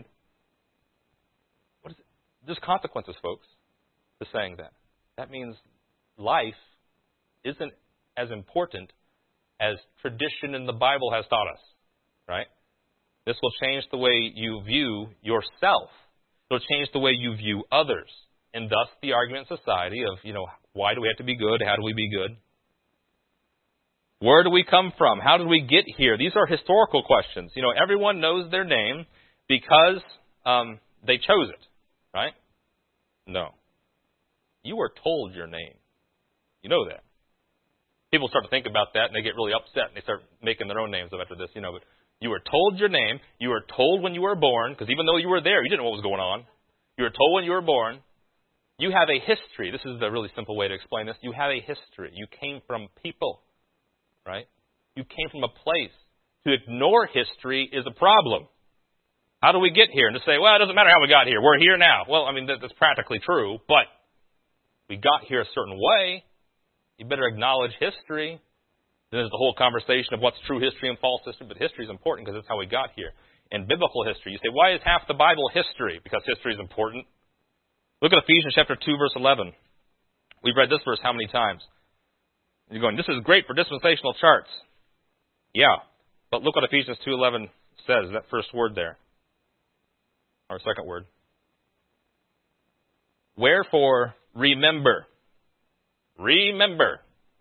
What is it? There's consequences, folks, to saying that. That means life isn't as important as tradition in the Bible has taught us. Right? This will change the way you view yourself. It'll change the way you view others. And thus the argument in society of, why do we have to be good? How do we be good? Where do we come from? How did we get here? These are historical questions. Everyone knows their name because they chose it, right? No. You were told your name. You know that. People start to think about that and they get really upset and they start making their own names up after this, but you were told your name. You were told when you were born, because even though you were there, you didn't know what was going on. You were told when you were born. You have a history. This is the really simple way to explain this. You have a history. You came from people, right? You came from a place. To ignore history is a problem. How do we get here? And to say, well, it doesn't matter how we got here. We're here now. Well, that's practically true, but we got here a certain way. You better acknowledge history. Then there's the whole conversation of what's true history and false history, but history is important because that's how we got here. And biblical history, you say, why is half the Bible history? Because history is important. Look at Ephesians chapter 2, verse 11. We've read this verse how many times? You're going, this is great for dispensational charts. Yeah, but look what Ephesians 2:11 says, that first word there. Or second word. Wherefore, remember. Remember.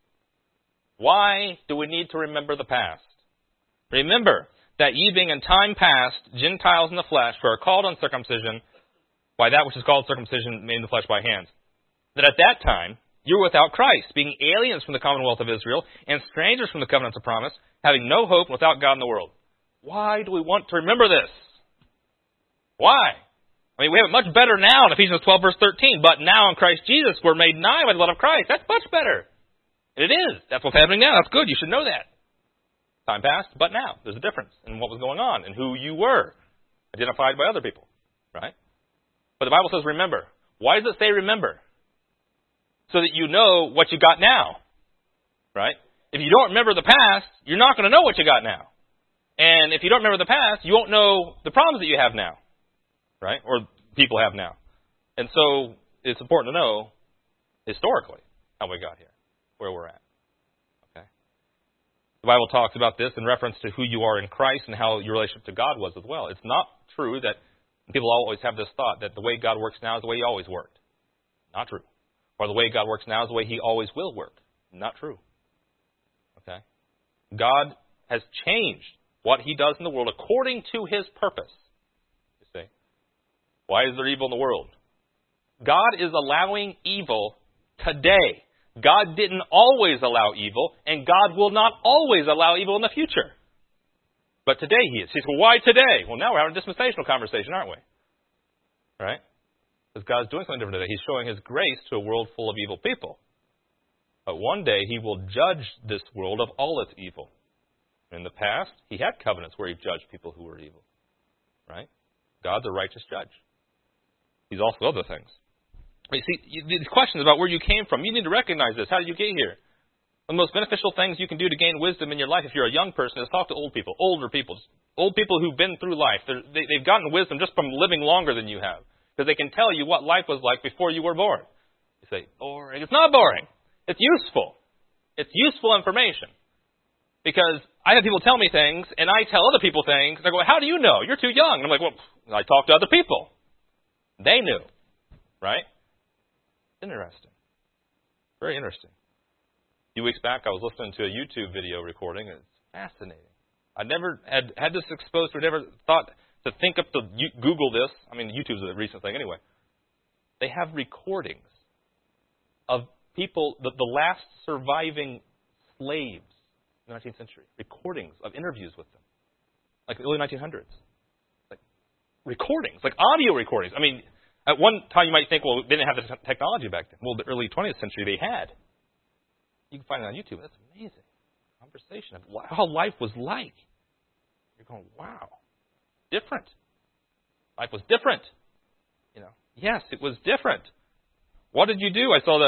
Why do we need to remember the past? Remember that ye being in time past Gentiles in the flesh, who are called uncircumcision, by that which is called circumcision made in the flesh by hands, that at that time you were without Christ, being aliens from the commonwealth of Israel, and strangers from the covenants of promise, having no hope and without God in the world. Why do we want to remember this? Why? We have it much better now in Ephesians 12, verse 13. But now in Christ Jesus, we're made nigh by the blood of Christ. That's much better. And it is. That's what's happening now. That's good. You should know that. Time passed, but now. There's a difference in what was going on and who you were, identified by other people. Right? But the Bible says remember. Why does it say remember? So that you know what you got now. Right? If you don't remember the past, you're not going to know what you got now. And if you don't remember the past, you won't know the problems that you have now. Right? Or people have now. And so it's important to know historically how we got here, where we're at. Okay? The Bible talks about this in reference to who you are in Christ and how your relationship to God was as well. It's not true that people always have this thought that the way God works now is the way He always worked. Not true. Or the way God works now is the way He always will work. Not true. Okay? God has changed what He does in the world according to His purpose. You see? Why is there evil in the world? God is allowing evil today. God didn't always allow evil, and God will not always allow evil in the future. But today He is. He says, well, why today? Well, now we're having a dispensational conversation, aren't we? Right? Because God's doing something different today. He's showing His grace to a world full of evil people. But one day He will judge this world of all its evil. In the past, He had covenants where He judged people who were evil. Right? God's a righteous judge. He's also other things. But you see, these questions about where you came from, you need to recognize this. How did you get here? One of the most beneficial things you can do to gain wisdom in your life if you're a young person is talk to old people, older people, old people who've been through life. They've gotten wisdom just from living longer than you have. Because they can tell you what life was like before you were born. You say, boring. It's not boring. It's useful. It's useful information. Because I have people tell me things, and I tell other people things. They go, how do you know? You're too young. And I'm like, well, I talk to other people. They knew. Right? Interesting. Very interesting. A few weeks back, I was listening to a YouTube video recording. It's fascinating. I never had this exposed or never thought to think up to Google this. I mean, YouTube's a recent thing anyway. They have recordings of people, the last surviving slaves in the 19th century. Recordings of interviews with them. Like the early 1900s. Like recordings, like audio recordings. I mean, at one time you might think, well, they didn't have the technology back then. Well, the early 20th century they had. You can find it on YouTube. That's amazing. Conversation of how life was like. You're going, wow. Different. Life was different. Yes, it was different. What did you do? I saw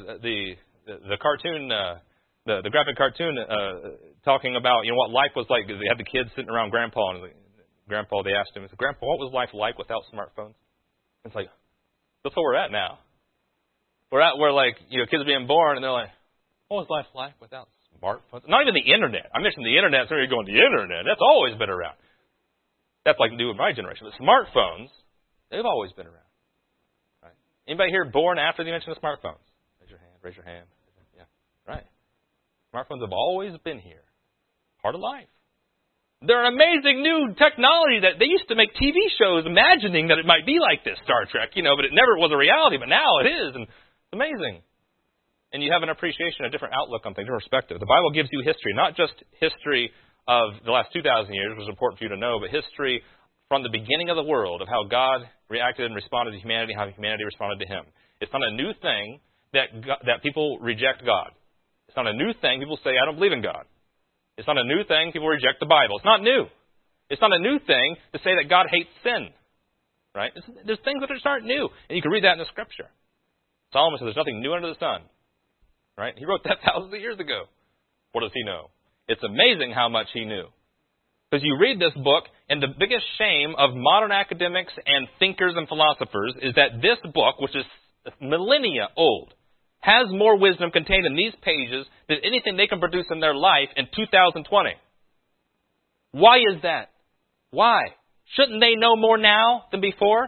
the cartoon, the graphic cartoon talking about what life was like. They had the kids sitting around Grandpa, and Grandpa, they asked him, Grandpa, what was life like without smartphones? It's like, that's where we're at now. We're at where kids are being born, and they're like, what was life like without smartphones? Not even the internet. I mentioned the internet, so you're going, the internet, that's always been around. That's like new in my generation. But smartphones, They've always been around. Right? Anybody here born after the invention of smartphones? Raise your hand. Raise your hand. Yeah, right. Smartphones have always been here. Part of life. They're an amazing new technology that they used to make TV shows imagining that it might be like this, Star Trek, but it never was a reality, but now it is, and it's amazing. And you have an appreciation, a different outlook on things, a perspective. The Bible gives you history, not just history of the last 2,000 years, which is important for you to know, but history from the beginning of the world of how God reacted and responded to humanity, how humanity responded to Him. It's not a new thing that people reject God. It's not a new thing people say, I don't believe in God. It's not a new thing people reject the Bible. It's not new. It's not a new thing to say that God hates sin. Right? There's things that just aren't new. And you can read that in the Scripture. Solomon says there's nothing new under the sun. Right? He wrote that thousands of years ago. What does he know? It's amazing how much he knew. Because you read this book, and the biggest shame of modern academics and thinkers and philosophers is that this book, which is millennia old, has more wisdom contained in these pages than anything they can produce in their life in 2020. Why is that? Why? Shouldn't they know more now than before?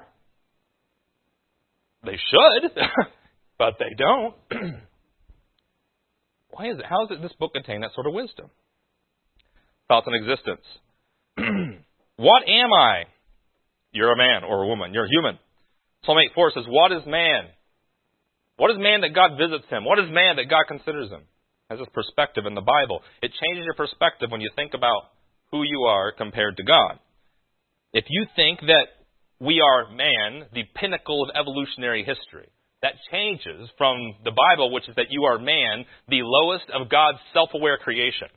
They should, but they don't. Why is it? How does this book contain that sort of wisdom? Thoughts on existence. What am I? You're a man or a woman. You're a human. Psalm 8:4 says, what is man? What is man that God visits him? What is man that God considers him? Has this perspective in the Bible. It changes your perspective when you think about who you are compared to God. If you think that we are man, the pinnacle of evolutionary history, that changes from the Bible, which is that you are man, the lowest of God's self-aware creation.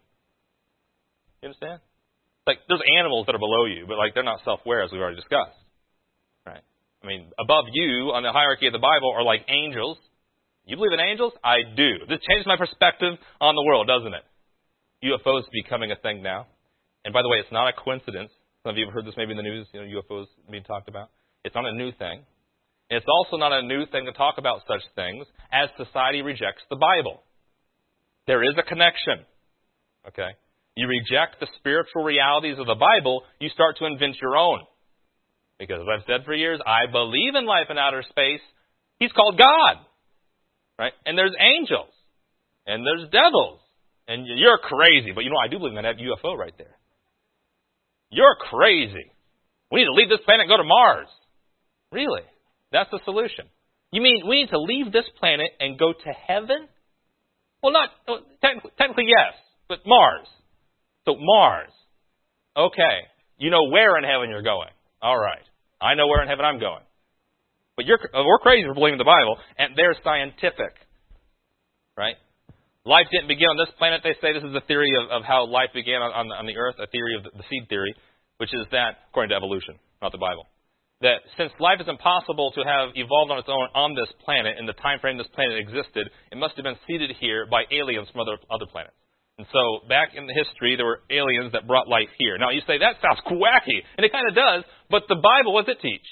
You understand? Like, there's animals that are below you, but they're not self-aware, as we've already discussed. Right? I mean, above you on the hierarchy of the Bible are like angels. You believe in angels? I do. This changes my perspective on the world, doesn't it? UFOs becoming a thing now. And by the way, it's not a coincidence. Some of you have heard this maybe in the news, UFOs being talked about. It's not a new thing. It's also not a new thing to talk about such things as society rejects the Bible. There is a connection. Okay? You reject the spiritual realities of the Bible, you start to invent your own. Because as I've said for years, I believe in life in outer space. He's called God. Right? And there's angels. And there's devils. And you're crazy. But I do believe in that UFO right there. You're crazy. We need to leave this planet and go to Mars. Really? That's the solution. You mean we need to leave this planet and go to heaven? Well, technically yes, but Mars. So Mars. Okay. You know where in heaven you're going. All right. I know where in heaven I'm going. But we're crazy for believing the Bible, and they're scientific. Right? Life didn't begin on this planet. They say this is the theory of how life began on the earth, a theory of the seed theory, which is that, according to evolution, not the Bible, that since life is impossible to have evolved on its own on this planet in the time frame this planet existed, it must have been seeded here by aliens from other planets. And so back in the history, there were aliens that brought life here. Now you say, that sounds wacky, and it kind of does, but the Bible, what does it teach?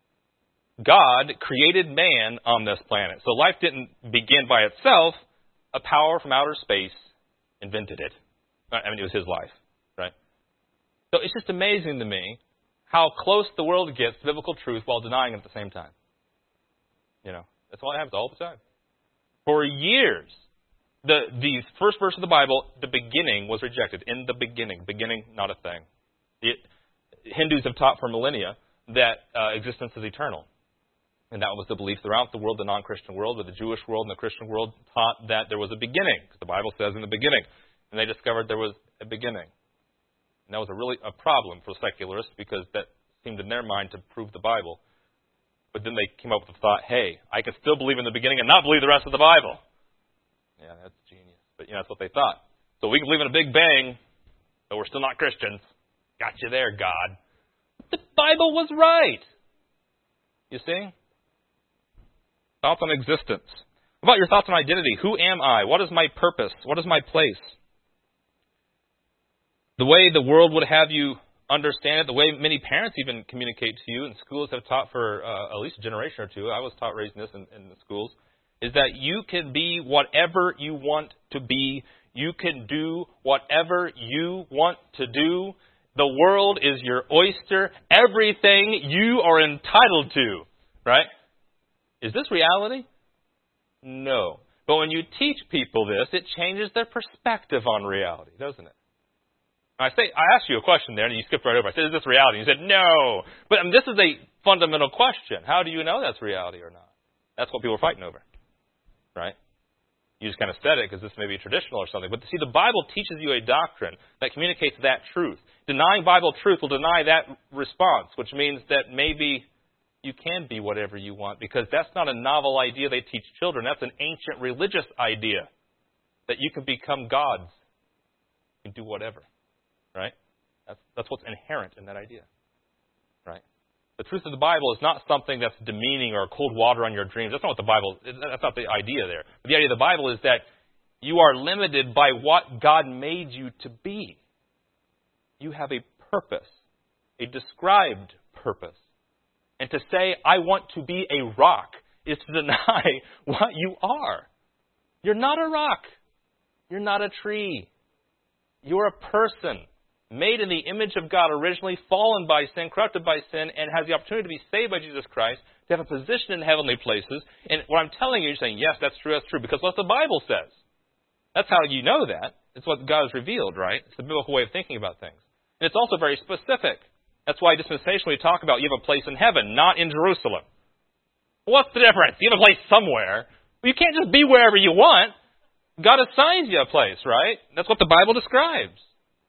God created man on this planet. So life didn't begin by itself. A power from outer space invented it. I mean, it was his life, right? So it's just amazing to me how close the world gets to biblical truth while denying it at the same time. That's what happens all the time. For years, the first verse of the Bible, the beginning was rejected. In the beginning. Beginning, not a thing. Hindus have taught for millennia that existence is eternal. And that was the belief throughout the world, the non-Christian world, but the Jewish world and the Christian world taught that there was a beginning. Because the Bible says in the beginning. And they discovered there was a beginning. And that was a problem for secularists because that seemed in their mind to prove the Bible. But then they came up with the thought, hey, I can still believe in the beginning and not believe the rest of the Bible. Yeah, that's genius. But that's what they thought. So we can believe in a big bang, but we're still not Christians. Got you there, God. The Bible was right. You see? Thoughts on existence. What about your thoughts on identity? Who am I? What is my purpose? What is my place? The way the world would have you understand it, the way many parents even communicate to you, and schools have taught for at least a generation or two, I was taught raising this in the schools, is that you can be whatever you want to be. You can do whatever you want to do. The world is your oyster. Everything you are entitled to. Right? Is this reality? No. But when you teach people this, it changes their perspective on reality, doesn't it? I asked you a question there, and you skipped right over. I said, is this reality? You said, no. But this is a fundamental question. How do you know that's reality or not? That's what people are fighting over. Right? You just kind of said it because this may be traditional or something. But see, the Bible teaches you a doctrine that communicates that truth. Denying Bible truth will deny that response, which means that maybe you can be whatever you want, because that's not a novel idea they teach children. That's an ancient religious idea, that you can become gods. You can do whatever. Right? That's what's inherent in that idea. Right? The truth of the Bible is not something that's demeaning or cold water on your dreams. That's not the idea there. But the idea of the Bible is that you are limited by what God made you to be. You have a purpose, a described purpose. And to say, I want to be a rock, is to deny what you are. You're not a rock. You're not a tree. You're a person made in the image of God originally, fallen by sin, corrupted by sin, and has the opportunity to be saved by Jesus Christ, to have a position in heavenly places. And what I'm telling you, you're saying, yes, that's true, because what the Bible says. That's how you know that. It's what God has revealed, right? It's the biblical way of thinking about things. And it's also very specific. That's why dispensationally we talk about you have a place in heaven, not in Jerusalem. What's the difference? You have a place somewhere. Well, you can't just be wherever you want. God assigns you a place, right? That's what the Bible describes.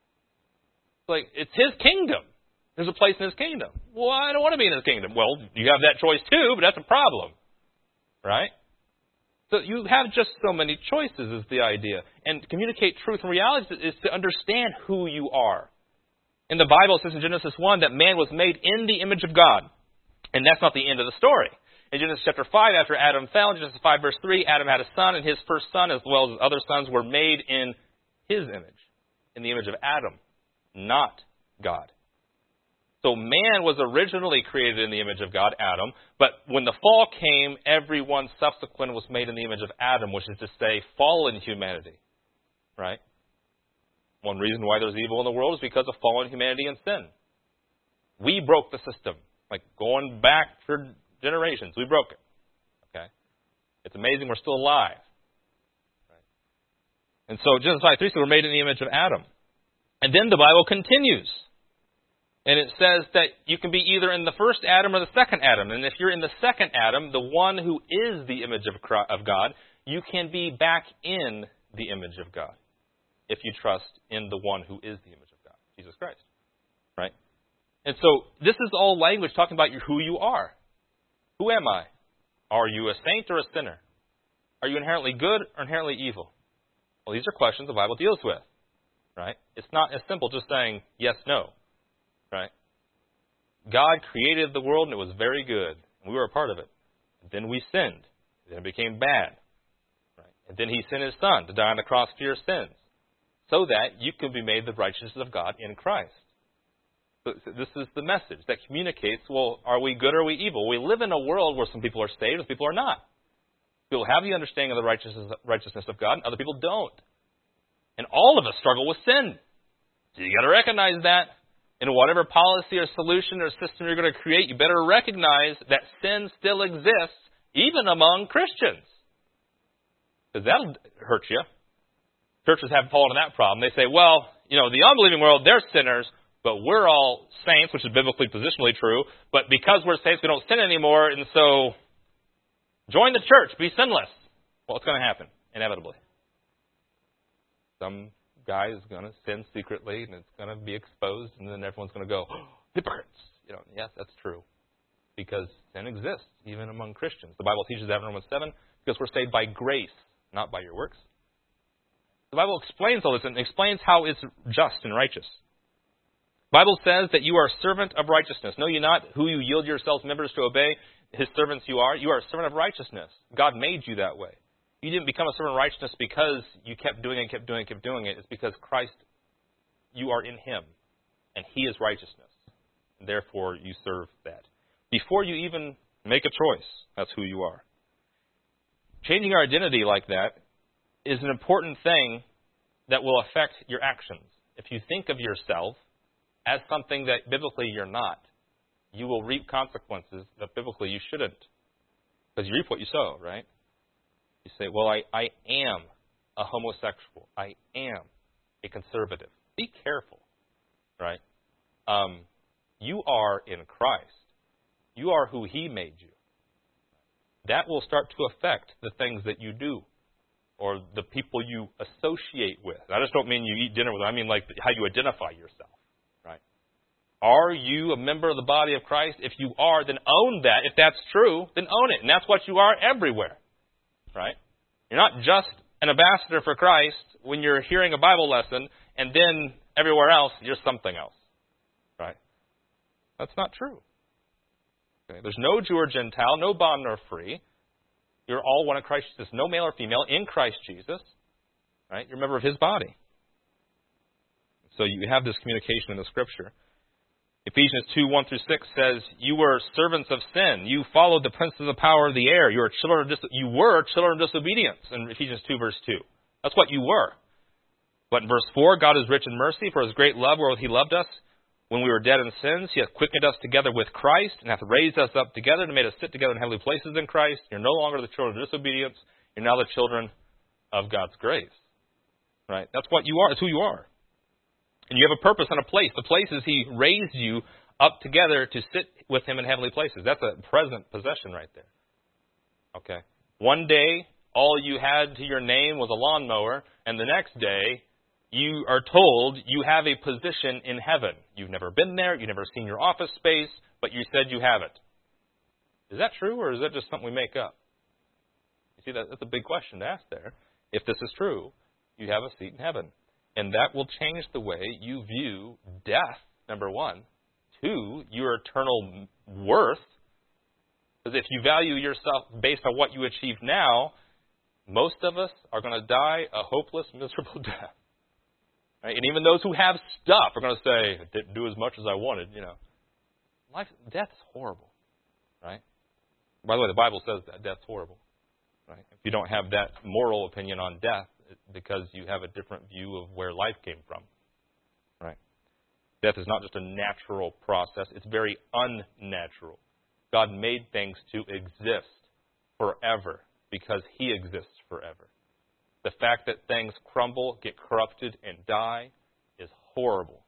It's His kingdom. There's a place in His kingdom. Well, I don't want to be in His kingdom. Well, you have that choice too, but that's a problem. Right? So you have just so many choices is the idea. And to communicate truth and reality is to understand who you are. In the Bible, it says in Genesis 1 that man was made in the image of God. And that's not the end of the story. In Genesis chapter 5, after Adam fell, in Genesis 5 verse 3, Adam had a son, and his first son, as well as his other sons, were made in his image, in the image of Adam, not God. So man was originally created in the image of God, Adam, but when the fall came, everyone subsequent was made in the image of Adam, which is to say, fallen humanity. Right? One reason why there's evil in the world is because of fallen humanity and sin. We broke the system. Going back for generations, we broke it. Okay? It's amazing we're still alive. Right? And so Genesis 5:3 says we're made in the image of Adam. And then the Bible continues. And it says that you can be either in the first Adam or the second Adam. And if you're in the second Adam, the one who is the image of God, you can be back in the image of God if you trust in the one who is the image of God, Jesus Christ. Right? And so this is all language talking about who you are. Who am I? Are you a saint or a sinner? Are you inherently good or inherently evil? Well, these are questions the Bible deals with. Right? It's not as simple just saying yes, no. Right? God created the world and it was very good. We were a part of it. And then we sinned. Then it became bad. Right? And then He sent His Son to die on the cross for your sins, so that you can be made the righteousness of God in Christ. So this is the message that communicates, well, are we good or are we evil? We live in a world where some people are saved and some people are not. People have the understanding of the righteousness of God and other people don't. And all of us struggle with sin. So you got to recognize that. And whatever policy or solution or system you're going to create, you better recognize that sin still exists even among Christians. Because that'll hurt you. Churches have fallen into that problem. They say, well, the unbelieving world, they're sinners, but we're all saints, which is biblically positionally true. But because we're saints, we don't sin anymore, and so join the church, be sinless. Well, it's going to happen, inevitably. Some guy is going to sin secretly, and it's going to be exposed, and then everyone's going to go, oh, hypocrites. Yes, that's true. Because sin exists, even among Christians. The Bible teaches that in Romans 7, because we're saved by grace, not by your works. The Bible explains all this and explains how it's just and righteous. The Bible says that you are a servant of righteousness. Know ye not who you yield yourselves members to obey? His servants you are. You are a servant of righteousness. God made you that way. You didn't become a servant of righteousness because you kept doing it, kept doing it. It's because Christ, you are in Him, and He is righteousness. Therefore, you serve that. Before you even make a choice, that's who you are. Changing our identity like that is an important thing that will affect your actions. If you think of yourself as something that biblically you're not, you will reap consequences that biblically you shouldn't. Because you reap what you sow, right? You say, well, I am a homosexual. I am a conservative. Be careful, right? You are in Christ. You are who He made you. That will start to affect the things that you do or the people you associate with. I just don't mean you eat dinner with them. I mean like how you identify yourself, right? Are you a member of the body of Christ? If you are, then own that. If that's true, then own it. And that's what you are everywhere, right? You're not just an ambassador for Christ when you're hearing a Bible lesson and then everywhere else you're something else, right? That's not true. Okay? There's no Jew or Gentile, no bond nor free. You're all one in Christ Jesus. No male or female in Christ Jesus, right? You're a member of His body. So you have this communication in the Scripture. Ephesians 2:1-6 says, you were servants of sin. You followed the prince of the power of the air. You were children of disobedience in Ephesians 2, verse 2. That's what you were. But in verse 4, God is rich in mercy, for His great love wherewith He loved us. When we were dead in sins, He hath quickened us together with Christ, and hath raised us up together, and made us sit together in heavenly places in Christ. You're no longer the children of disobedience. You're now the children of God's grace. Right? That's what you are. That's who you are. And you have a purpose and a place. The place is He raised you up together to sit with Him in heavenly places. That's a present possession right there. Okay? One day, all you had to your name was a lawnmower, and the next day, you are told you have a position in heaven. You've never been there. You've never seen your office space, but you said you have it. Is that true, or is that just something we make up? You see, that's a big question to ask there. If this is true, you have a seat in heaven. And that will change the way you view death, number one. Two, your eternal worth. Because if you value yourself based on what you achieve now, most of us are going to die a hopeless, miserable death. Right? And even those who have stuff are going to say, I didn't do as much as I wanted, Death's horrible, right? By the way, the Bible says that death's horrible, right? If you don't have that moral opinion on death, it's because you have a different view of where life came from, right? Death is not just a natural process. It's very unnatural. God made things to exist forever because He exists forever. The fact that things crumble, get corrupted, and die is horrible.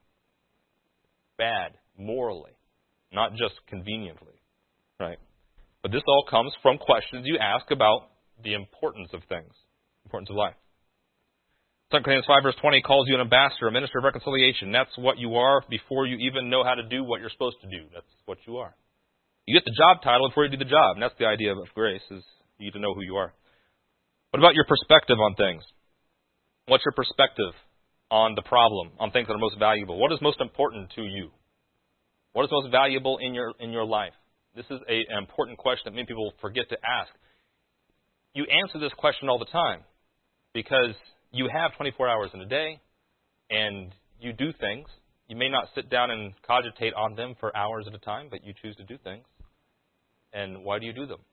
Bad, morally, not just conveniently, right? But this all comes from questions you ask about the importance of things, importance of life. 2 Corinthians 5, verse 20 calls you an ambassador, a minister of reconciliation. That's what you are before you even know how to do what you're supposed to do. That's what you are. You get the job title before you do the job, and that's the idea of grace, is you need to know who you are. What about your perspective on things? What's your perspective on the problem, on things that are most valuable? What is most important to you? What is most valuable in your life? This is an important question that many people forget to ask. You answer this question all the time because you have 24 hours in a day and you do things. You may not sit down and cogitate on them for hours at a time, but you choose to do things. And why do you do them?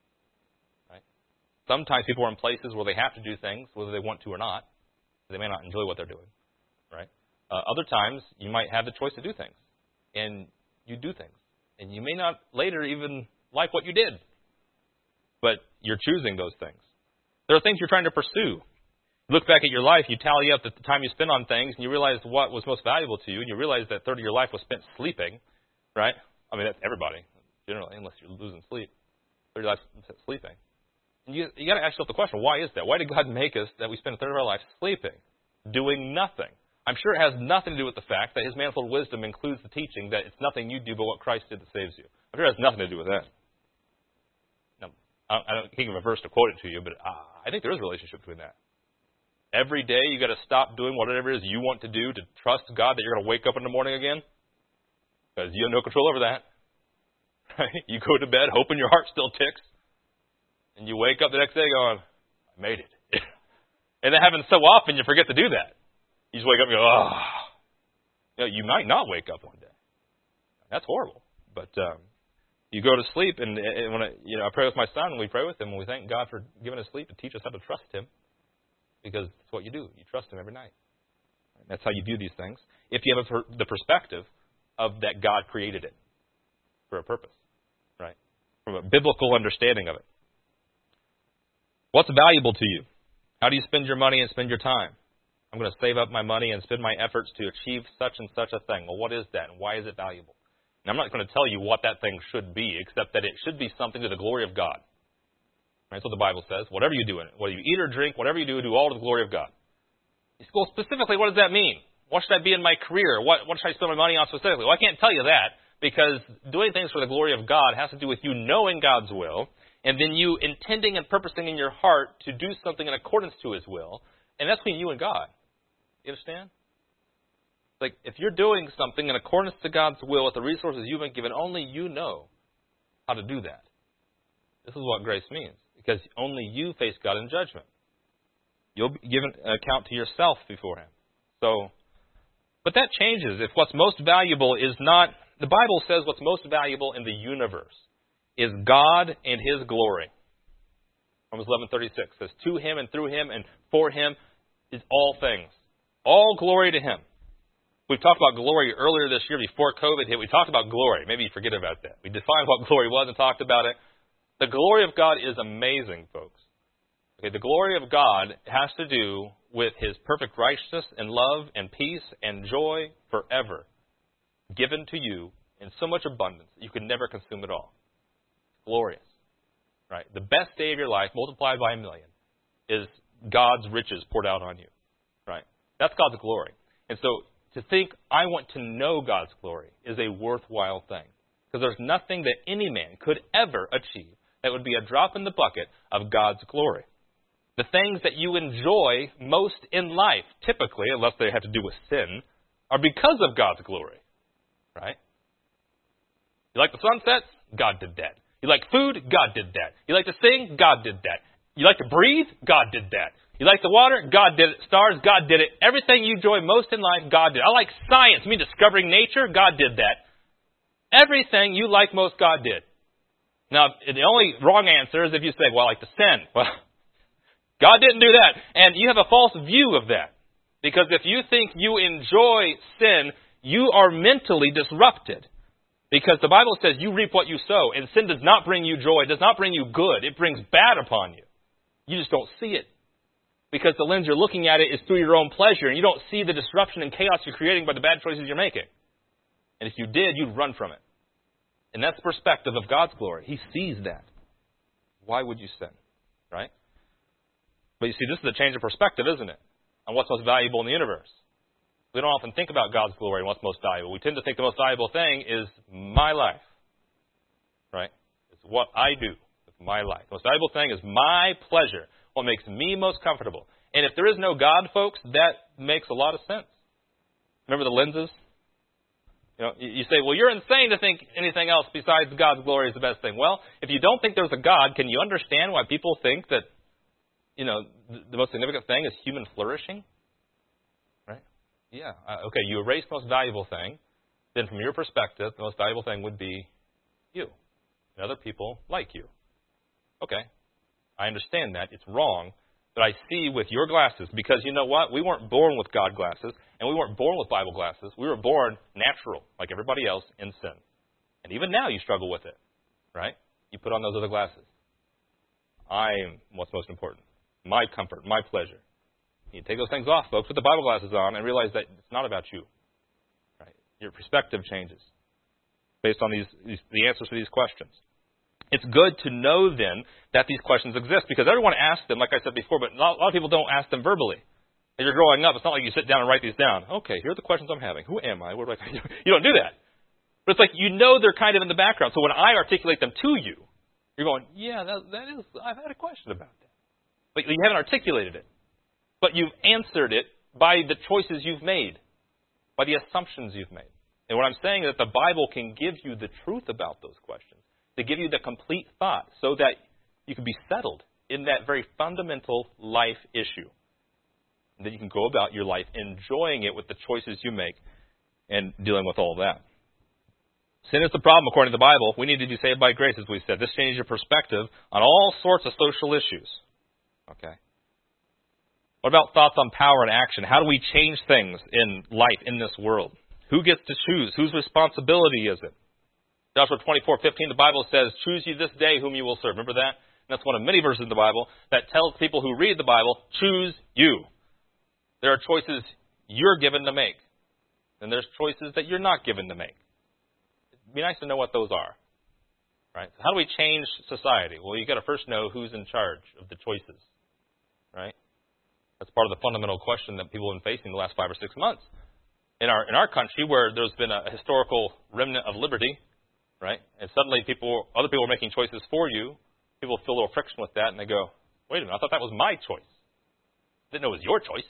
Sometimes people are in places where they have to do things, whether they want to or not. They may not enjoy what they're doing, right? Other times, you might have the choice to do things, and you do things. And you may not later even like what you did, but you're choosing those things. There are things you're trying to pursue. Look back at your life, you tally up the time you spent on things, and you realize what was most valuable to you, and you realize that 30 of your life was spent sleeping, right? I mean, that's everybody, generally, unless you're losing sleep. 30 lives spent sleeping. And you got to ask yourself the question, why is that? Why did God make us that we spend a third of our life sleeping, doing nothing? I'm sure it has nothing to do with the fact that His manifold wisdom includes the teaching that it's nothing you do but what Christ did that saves you. I'm sure it has nothing to do with that. Now, I don't think of a verse to quote it to you, but I think there is a relationship between that. Every day you got to stop doing whatever it is you want to do to trust God that you're going to wake up in the morning again, because you have no control over that. Right? You go to bed hoping your heart still ticks. And you wake up the next day going, I made it. And that happens so often you forget to do that. You just wake up and go, oh. You might not wake up one day. That's horrible. But you go to sleep, and when I pray with my son, and we pray with him, and we thank God for giving us sleep and teach us how to trust Him. Because it's what you do. You trust Him every night. That's how you view these things. If you have the perspective of that God created it for a purpose, right? From a biblical understanding of it. What's valuable to you? How do you spend your money and spend your time? I'm going to save up my money and spend my efforts to achieve such and such a thing. Well, what is that and why is it valuable? And I'm not going to tell you what that thing should be, except that it should be something to the glory of God. That's what the Bible says. Whatever you do in it, whether you eat or drink, whatever you do all to the glory of God. Well, specifically, what does that mean? What should I be in my career? What should I spend my money on specifically? Well, I can't tell you that, because doing things for the glory of God has to do with you knowing God's will, and then you intending and purposing in your heart to do something in accordance to His will, and that's between you and God. You understand? Like, if you're doing something in accordance to God's will with the resources you've been given, only you know how to do that. This is what grace means, because only you face God in judgment. You'll give an account to yourself before Him. But that changes if what's most valuable is not, the Bible says what's most valuable in the universe is God and His glory. Romans 11:36 says, to Him and through Him and for Him is all things. All glory to Him. We've talked about glory earlier this year before COVID hit. We talked about glory. Maybe you forget about that. We defined what glory was and talked about it. The glory of God is amazing, folks. Okay, the glory of God has to do with His perfect righteousness and love and peace and joy forever, given to you in so much abundance that you could never consume it all. Glorious. Right? The best day of your life, multiplied by 1,000,000, is God's riches poured out on you. Right? That's God's glory. And so to think, I want to know God's glory is a worthwhile thing. Because there's nothing that any man could ever achieve that would be a drop in the bucket of God's glory. The things that you enjoy most in life, typically, unless they have to do with sin, are because of God's glory. Right? You like the sunsets? God did that. You like food? God did that. You like to sing? God did that. You like to breathe? God did that. You like the water? God did it. Stars? God did it. Everything you enjoy most in life, God did. I like science. Me discovering nature? God did that. Everything you like most, God did. Now, the only wrong answer is if you say, well, I like to sin. Well, God didn't do that. And you have a false view of that. Because if you think you enjoy sin, you are mentally disrupted. Because the Bible says you reap what you sow. And sin does not bring you joy. It does not bring you good. It brings bad upon you. You just don't see it. Because the lens you're looking at it is through your own pleasure. And you don't see the disruption and chaos you're creating by the bad choices you're making. And if you did, you'd run from it. And that's the perspective of God's glory. He sees that. Why would you sin? Right? But you see, this is a change of perspective, isn't it? On what's most valuable in the universe. We don't often think about God's glory and what's most valuable. We tend to think the most valuable thing is my life. Right? It's what I do with my life. The most valuable thing is my pleasure. What makes me most comfortable. And if there is no God, folks, that makes a lot of sense. Remember the lenses? You know, you say, well, you're insane to think anything else besides God's glory is the best thing. Well, if you don't think there's a God, can you understand why people think that, you know, the most significant thing is human flourishing? Right? Yeah. Okay, you erase the most valuable thing. Then from your perspective, the most valuable thing would be you and other people like you. Okay. I understand that. It's wrong. But I see with your glasses, because you know what? We weren't born with God glasses, and we weren't born with Bible glasses. We were born natural, like everybody else, in sin. And even now you struggle with it, right? You put on those other glasses. I'm what's most important. My comfort, my pleasure. You take those things off, folks, put the Bible glasses on, and realize that it's not about you. Right? Your perspective changes based on the answers to these questions. It's good to know, then, that these questions exist, because everyone asks them, like I said before, but a lot of people don't ask them verbally. As you're growing up, it's not like you sit down and write these down. Okay, here are the questions I'm having. Who am I? What do I do? You don't do that. But it's like you know they're kind of in the background. So when I articulate them to you, you're going, yeah, that is, I've had a question about that. But you haven't articulated it. But you've answered it by the choices you've made, by the assumptions you've made. And what I'm saying is that the Bible can give you the truth about those questions, to give you the complete thought so that you can be settled in that very fundamental life issue. And then you can go about your life enjoying it with the choices you make and dealing with all of that. Sin is the problem according to the Bible. We need to be saved by grace, as we said. This changes your perspective on all sorts of social issues. Okay? What about thoughts on power and action? How do we change things in life, in this world? Who gets to choose? Whose responsibility is it? Joshua 24:15, the Bible says, choose you this day whom you will serve. Remember that? And that's one of many verses in the Bible that tells people who read the Bible, choose you. There are choices you're given to make. And there's choices that you're not given to make. It'd be nice to know what those are. Right? So how do we change society? Well, you've got to first know who's in charge of the choices. Right? That's part of the fundamental question that people have been facing the last 5 or 6 months. In our country, where there's been a historical remnant of liberty, right? And suddenly other people are making choices for you. People feel a little friction with that, and they go, wait a minute, I thought that was my choice. Didn't know it was your choice.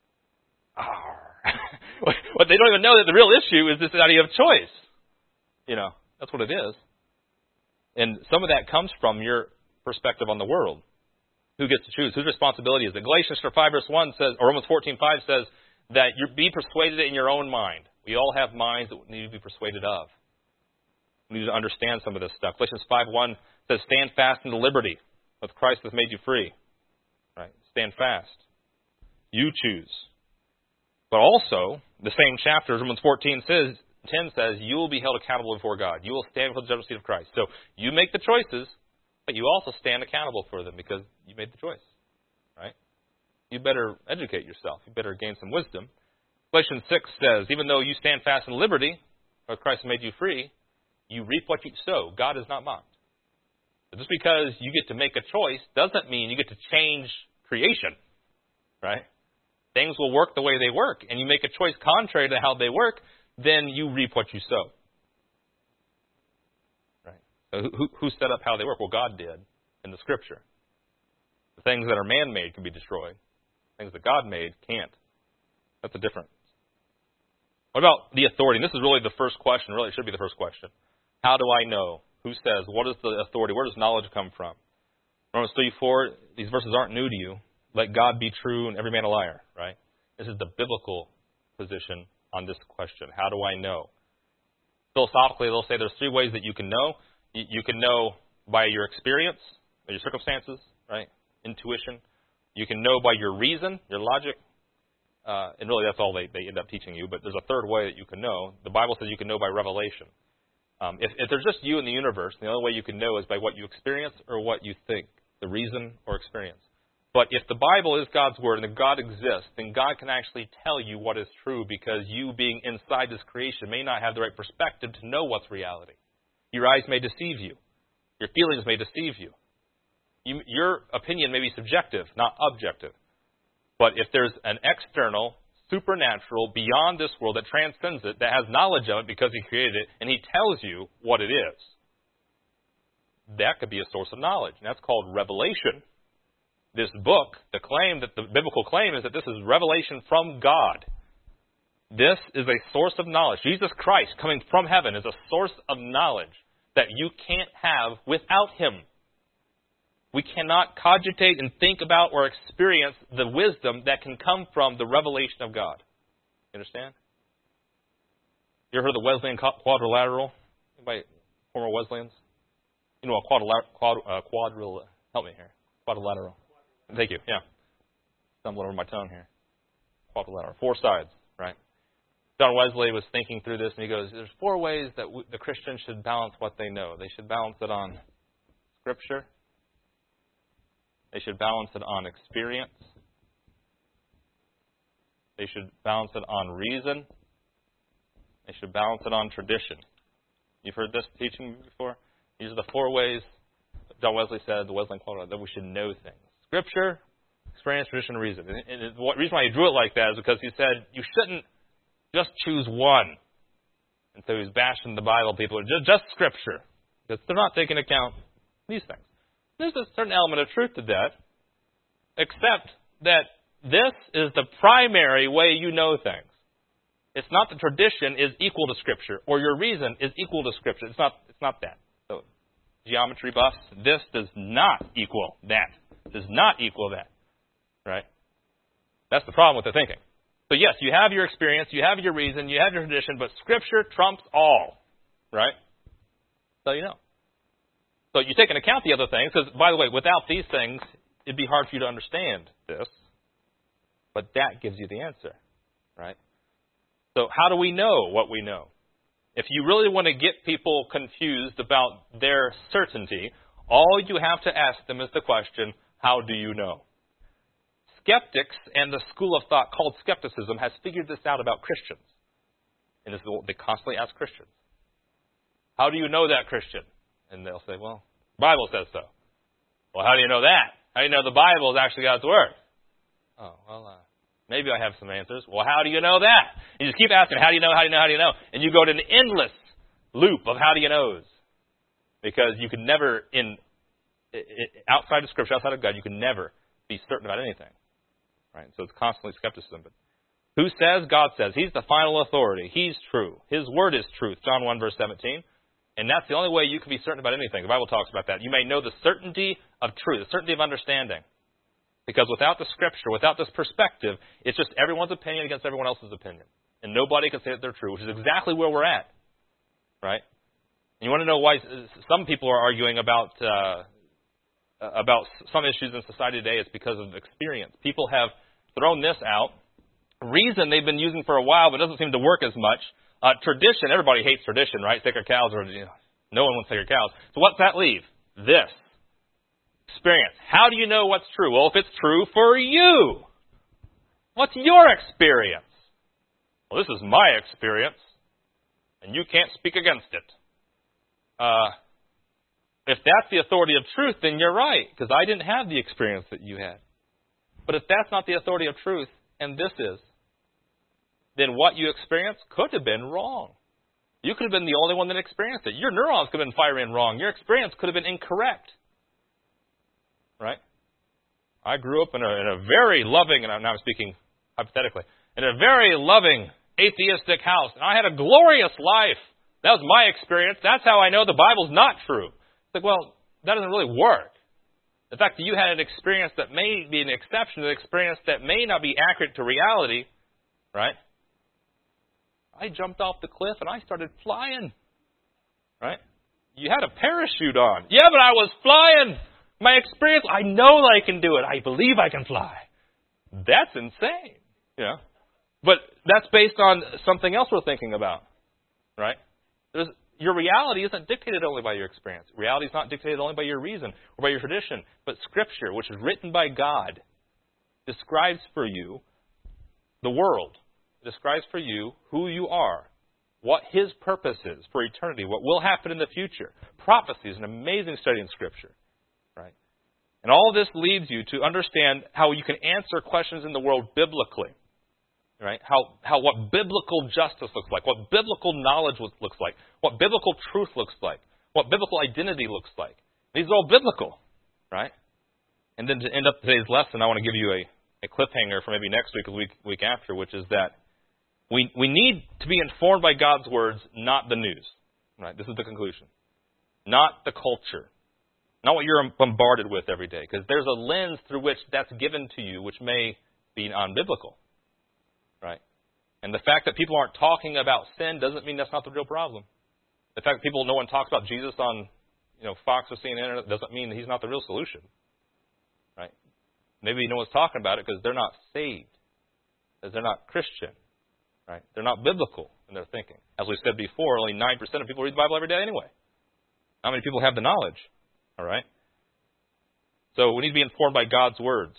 But they don't even know that the real issue is this idea of choice. That's what it is. And some of that comes from your perspective on the world. Who gets to choose? Whose responsibility is it? Galatians 5 verse 1 says, or Romans 14:5 says, that you be persuaded in your own mind. We all have minds that need to be persuaded of. We need to understand some of this stuff. Galatians 5:1 says, stand fast in the liberty with Christ hath made you free. Right? Stand fast. You choose. But also, the same chapter, Romans 10 says, you will be held accountable before God. You will stand before the judgment seat of Christ. So you make the choices, but you also stand accountable for them because you made the choice. Right? You better educate yourself. You better gain some wisdom. Galatians 6 says, even though you stand fast in liberty, or Christ made you free, you reap what you sow. God is not mocked. So just because you get to make a choice doesn't mean you get to change creation. Right? Things will work the way they work, and you make a choice contrary to how they work, then you reap what you sow. Right? So who set up how they work? Well, God did in the Scripture. The things that are man-made can be destroyed. Things that God made can't. That's the difference. What about the authority? And this is really the first question. Really, it should be the first question. How do I know? Who says? What is the authority? Where does knowledge come from? Romans 3:4, these verses aren't new to you. Let God be true and every man a liar, right? This is the biblical position on this question. How do I know? Philosophically, they'll say there's 3 ways that you can know. You can know by your experience, by your circumstances, right? Intuition. You can know by your reason, your logic. And really that's all they end up teaching you. But there's a third way that you can know. The Bible says you can know by revelation. If there's just you in the universe, the only way you can know is by what you experience or what you think, the reason or experience. But if the Bible is God's Word and that God exists, then God can actually tell you what is true because you being inside this creation may not have the right perspective to know what's reality. Your eyes may deceive you. Your feelings may deceive you. Your opinion may be subjective, not objective. But if there's an external, supernatural, beyond this world that transcends it, that has knowledge of it because He created it, and He tells you what it is, that could be a source of knowledge. And that's called revelation. This book, the biblical claim is that this is revelation from God. This is a source of knowledge. Jesus Christ coming from heaven is a source of knowledge that you can't have without Him. We cannot cogitate and think about or experience the wisdom that can come from the revelation of God. You understand? You ever heard of the Wesleyan quadrilateral? Anybody, former Wesleyans? You know what help me here. Quadrilateral. Thank you. Yeah. Stumbling over my tongue here. Quadrilateral. 4 sides, right? John Wesley was thinking through this, and he goes, there's 4 ways that the Christians should balance what they know. They should balance it on Scripture. They should balance it on experience. They should balance it on reason. They should balance it on tradition. You've heard this teaching before? These are the 4 ways, John Wesley said, the Wesleyan quadrilateral, that we should know things. Scripture, experience, tradition, reason. And the reason why he drew it like that is because he said you shouldn't just choose one. And so he's bashing the Bible people. Just Scripture. Because they're not taking account these things. There's a certain element of truth to that. Except that this is the primary way you know things. It's not that tradition is equal to Scripture or your reason is equal to Scripture. It's not that. So, geometry buffs, this does not equal that. Does not equal that. Right? That's the problem with the thinking. So yes, you have your experience, you have your reason, you have your tradition, but Scripture trumps all. Right? So you know. So you take into account the other things, because, by the way, without these things, it'd be hard for you to understand this. But that gives you the answer, right? So how do we know what we know? If you really want to get people confused about their certainty, all you have to ask them is the question, how do you know? Skeptics and the school of thought called skepticism has figured this out about Christians. And this is what they constantly ask Christians. How do you know that, Christian? And they'll say, well, the Bible says so. Well, how do you know that? How do you know the Bible is actually God's Word? Oh, well, maybe I have some answers. Well, how do you know that? You just keep asking, how do you know, how do you know, how do you know? And you go to an endless loop of how do you knows. Because you can never, outside of Scripture, outside of God, you can never be certain about anything. Right? So it's constantly skepticism. But who says? God says. He's the final authority. He's true. His word is truth. John 1, verse 17. And that's the only way you can be certain about anything. The Bible talks about that. You may know the certainty of truth, the certainty of understanding. Because without the Scripture, without this perspective, it's just everyone's opinion against everyone else's opinion. And nobody can say that they're true, which is exactly where we're at. Right? And you want to know why some people are arguing about some issues in society today? It's because of experience. People have thrown this out. Reason they've been using for a while, but doesn't seem to work as much. Tradition, everybody hates tradition, right? Sacred cows, or no one wants sacred cows. So what's that leave? This. Experience. How do you know what's true? Well, if it's true for you. What's your experience? Well, this is my experience, and you can't speak against it. If that's the authority of truth, then you're right, because I didn't have the experience that you had. But if that's not the authority of truth, and this is, then what you experienced could have been wrong. You could have been the only one that experienced it. Your neurons could have been firing wrong. Your experience could have been incorrect. Right? I grew up in a very loving, and I'm now speaking hypothetically, in a very loving atheistic house. And I had a glorious life. That was my experience. That's how I know the Bible's not true. It's like, well, that doesn't really work. The fact that you had an experience that may be an exception, an experience that may not be accurate to reality, right? I jumped off the cliff and I started flying, right? You had a parachute on. Yeah, but I was flying. My experience, I know I can do it. I believe I can fly. That's insane, But that's based on something else we're thinking about, right? Your reality isn't dictated only by your experience. Reality is not dictated only by your reason or by your tradition, but Scripture, which is written by God, describes for you the world. It describes for you who you are, what His purpose is for eternity, what will happen in the future. Prophecy is an amazing study in Scripture, right? And all this leads you to understand how you can answer questions in the world biblically. Right? What biblical justice looks like, what biblical knowledge looks like, what biblical truth looks like, what biblical identity looks like. These are all biblical, right? And then to end up today's lesson, I want to give you a cliffhanger for maybe next week or the week after, which is that we need to be informed by God's words, not the news. Right? This is the conclusion. Not the culture. Not what you're bombarded with every day. Because there's a lens through which that's given to you, which may be unbiblical. Right? And the fact that people aren't talking about sin doesn't mean that's not the real problem. The fact that no one talks about Jesus on, Fox or CNN doesn't mean that He's not the real solution. Right? Maybe no one's talking about it because they're not saved. Because they're not Christian. Right? They're not biblical in their thinking. As we said before, only 9% of people read the Bible every day anyway. How many people have the knowledge? All right? So we need to be informed by God's words.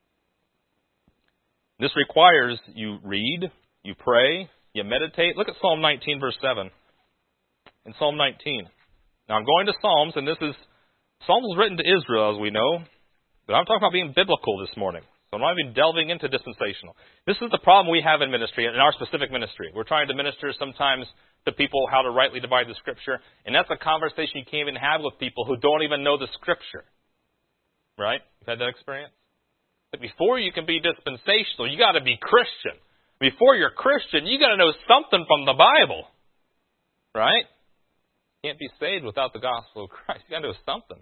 This requires you read, you pray, you meditate. Look at Psalm 19, verse 7. In Psalm 19. Now I'm going to Psalms, and Psalms was written to Israel, as we know. But I'm talking about being biblical this morning. So I'm not even delving into dispensational. This is the problem we have in ministry, in our specific ministry. We're trying to minister sometimes to people how to rightly divide the Scripture. And that's a conversation you can't even have with people who don't even know the Scripture. Right? You've had that experience? But before you can be dispensational, you got to be Christian. Before you're Christian, you got to know something from the Bible. Right? You can't be saved without the gospel of Christ. You got to know something.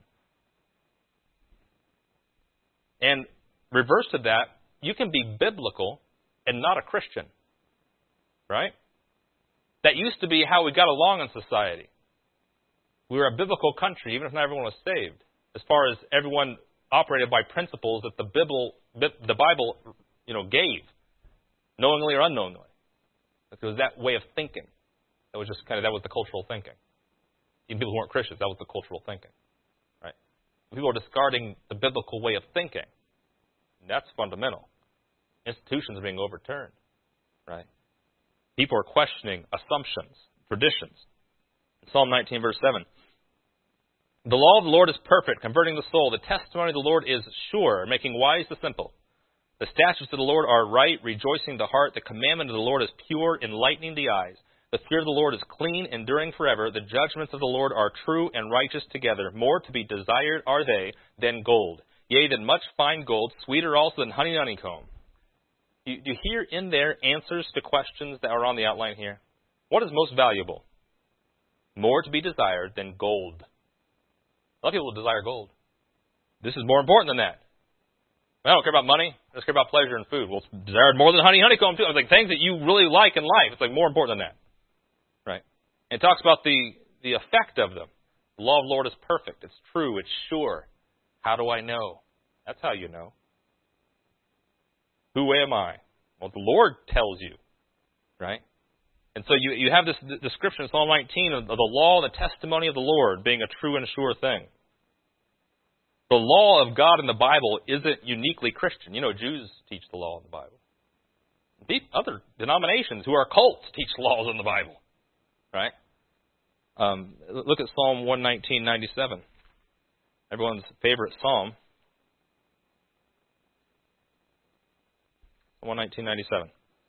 And reverse to that, you can be biblical and not a Christian. Right? That used to be how we got along in society. We were a biblical country, even if not everyone was saved. As far as everyone operated by principles that the Bible, gave, knowingly or unknowingly. It was that way of thinking. That was the cultural thinking. Even people who weren't Christians, that was the cultural thinking. Right? People are discarding the biblical way of thinking. That's fundamental. Institutions are being overturned. Right? People are questioning assumptions, traditions. Psalm 19, verse 7. The law of the Lord is perfect, converting the soul. The testimony of the Lord is sure, making wise the simple. The statutes of the Lord are right, rejoicing the heart. The commandment of the Lord is pure, enlightening the eyes. The fear of the Lord is clean, enduring forever. The judgments of the Lord are true and righteous together. More to be desired are they than gold, yea, than much fine gold, sweeter also than honey and honeycomb. Do you hear in there answers to questions that are on the outline here? What is most valuable? More to be desired than gold. A lot of people desire gold. This is more important than that. I don't care about money. I just care about pleasure and food. Well, it's desired more than honey and honeycomb too. I was like, things that you really like in life. It's like more important than that. Right? And it talks about the effect of them. The law of the Lord is perfect. It's true. It's sure. How do I know? That's how you know. Who am I? Well, the Lord tells you. Right? And so you have this description in Psalm 19 of the law and the testimony of the Lord being a true and sure thing. The law of God in the Bible isn't uniquely Christian. Jews teach the law in the Bible. Other denominations who are cults teach laws in the Bible. Right? Look at Psalm 119:97. Everyone's favorite psalm. 119:97.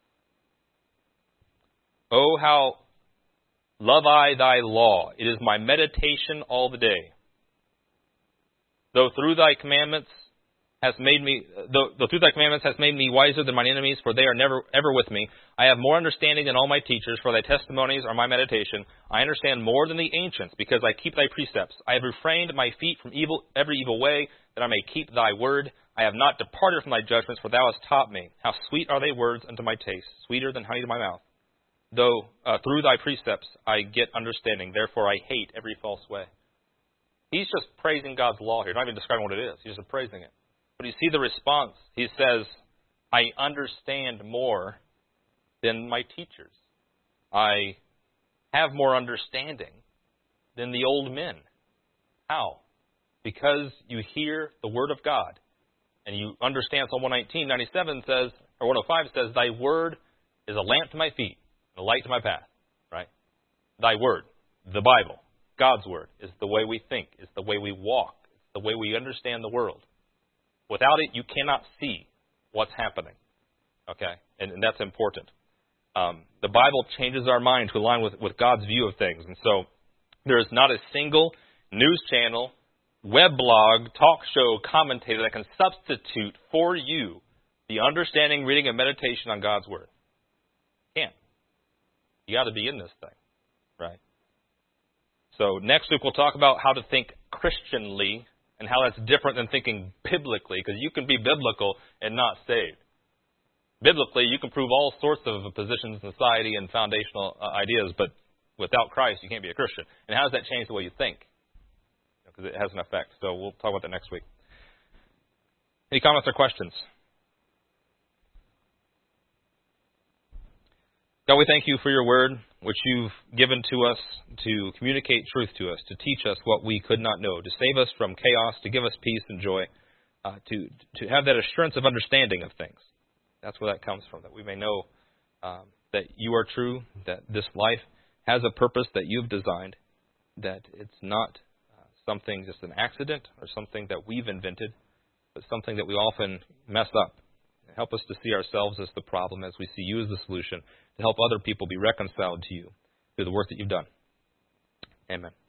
Oh, how love I thy law. It is my meditation all the day. Though through thy commandments hast made me wiser than mine enemies, for they are never ever with me. I have more understanding than all my teachers, for thy testimonies are my meditation. I understand more than the ancients, because I keep thy precepts. I have refrained my feet from every evil way, that I may keep thy word. I have not departed from thy judgments, for thou hast taught me. How sweet are thy words unto my taste, sweeter than honey to my mouth. Though through thy precepts I get understanding, therefore I hate every false way. He's just praising God's law here. Not even describing what it is. He's just praising it. But you see the response. He says, I understand more than my teachers. I have more understanding than the old men. How? Because you hear the word of God. And you understand Psalm 119:97 says, or 105 says, thy word is a lamp to my feet, and a light to my path. Right? Thy word, the Bible. God's word is the way we think, is the way we walk, it's the way we understand the world. Without it, you cannot see what's happening. Okay? And that's important. The Bible changes our mind to align with God's view of things. And so there is not a single news channel, web blog, talk show, commentator that can substitute for you the understanding, reading, and meditation on God's word. Can't. You got to be in this thing. Right? So next week we'll talk about how to think Christianly and how that's different than thinking biblically, because you can be biblical and not saved. Biblically, you can prove all sorts of positions in society and foundational ideas, but without Christ, you can't be a Christian. And how does that change the way you think? Because it has an effect. So we'll talk about that next week. Any comments or questions? God, we thank you for your word, which you've given to us to communicate truth to us, to teach us what we could not know, to save us from chaos, to give us peace and joy, to have that assurance of understanding of things. That's where that comes from, that we may know that you are true, that this life has a purpose that you've designed, that it's not something just an accident or something that we've invented, but something that we often mess up. Help us to see ourselves as the problem as we see you as the solution, to help other people be reconciled to you through the work that you've done. Amen.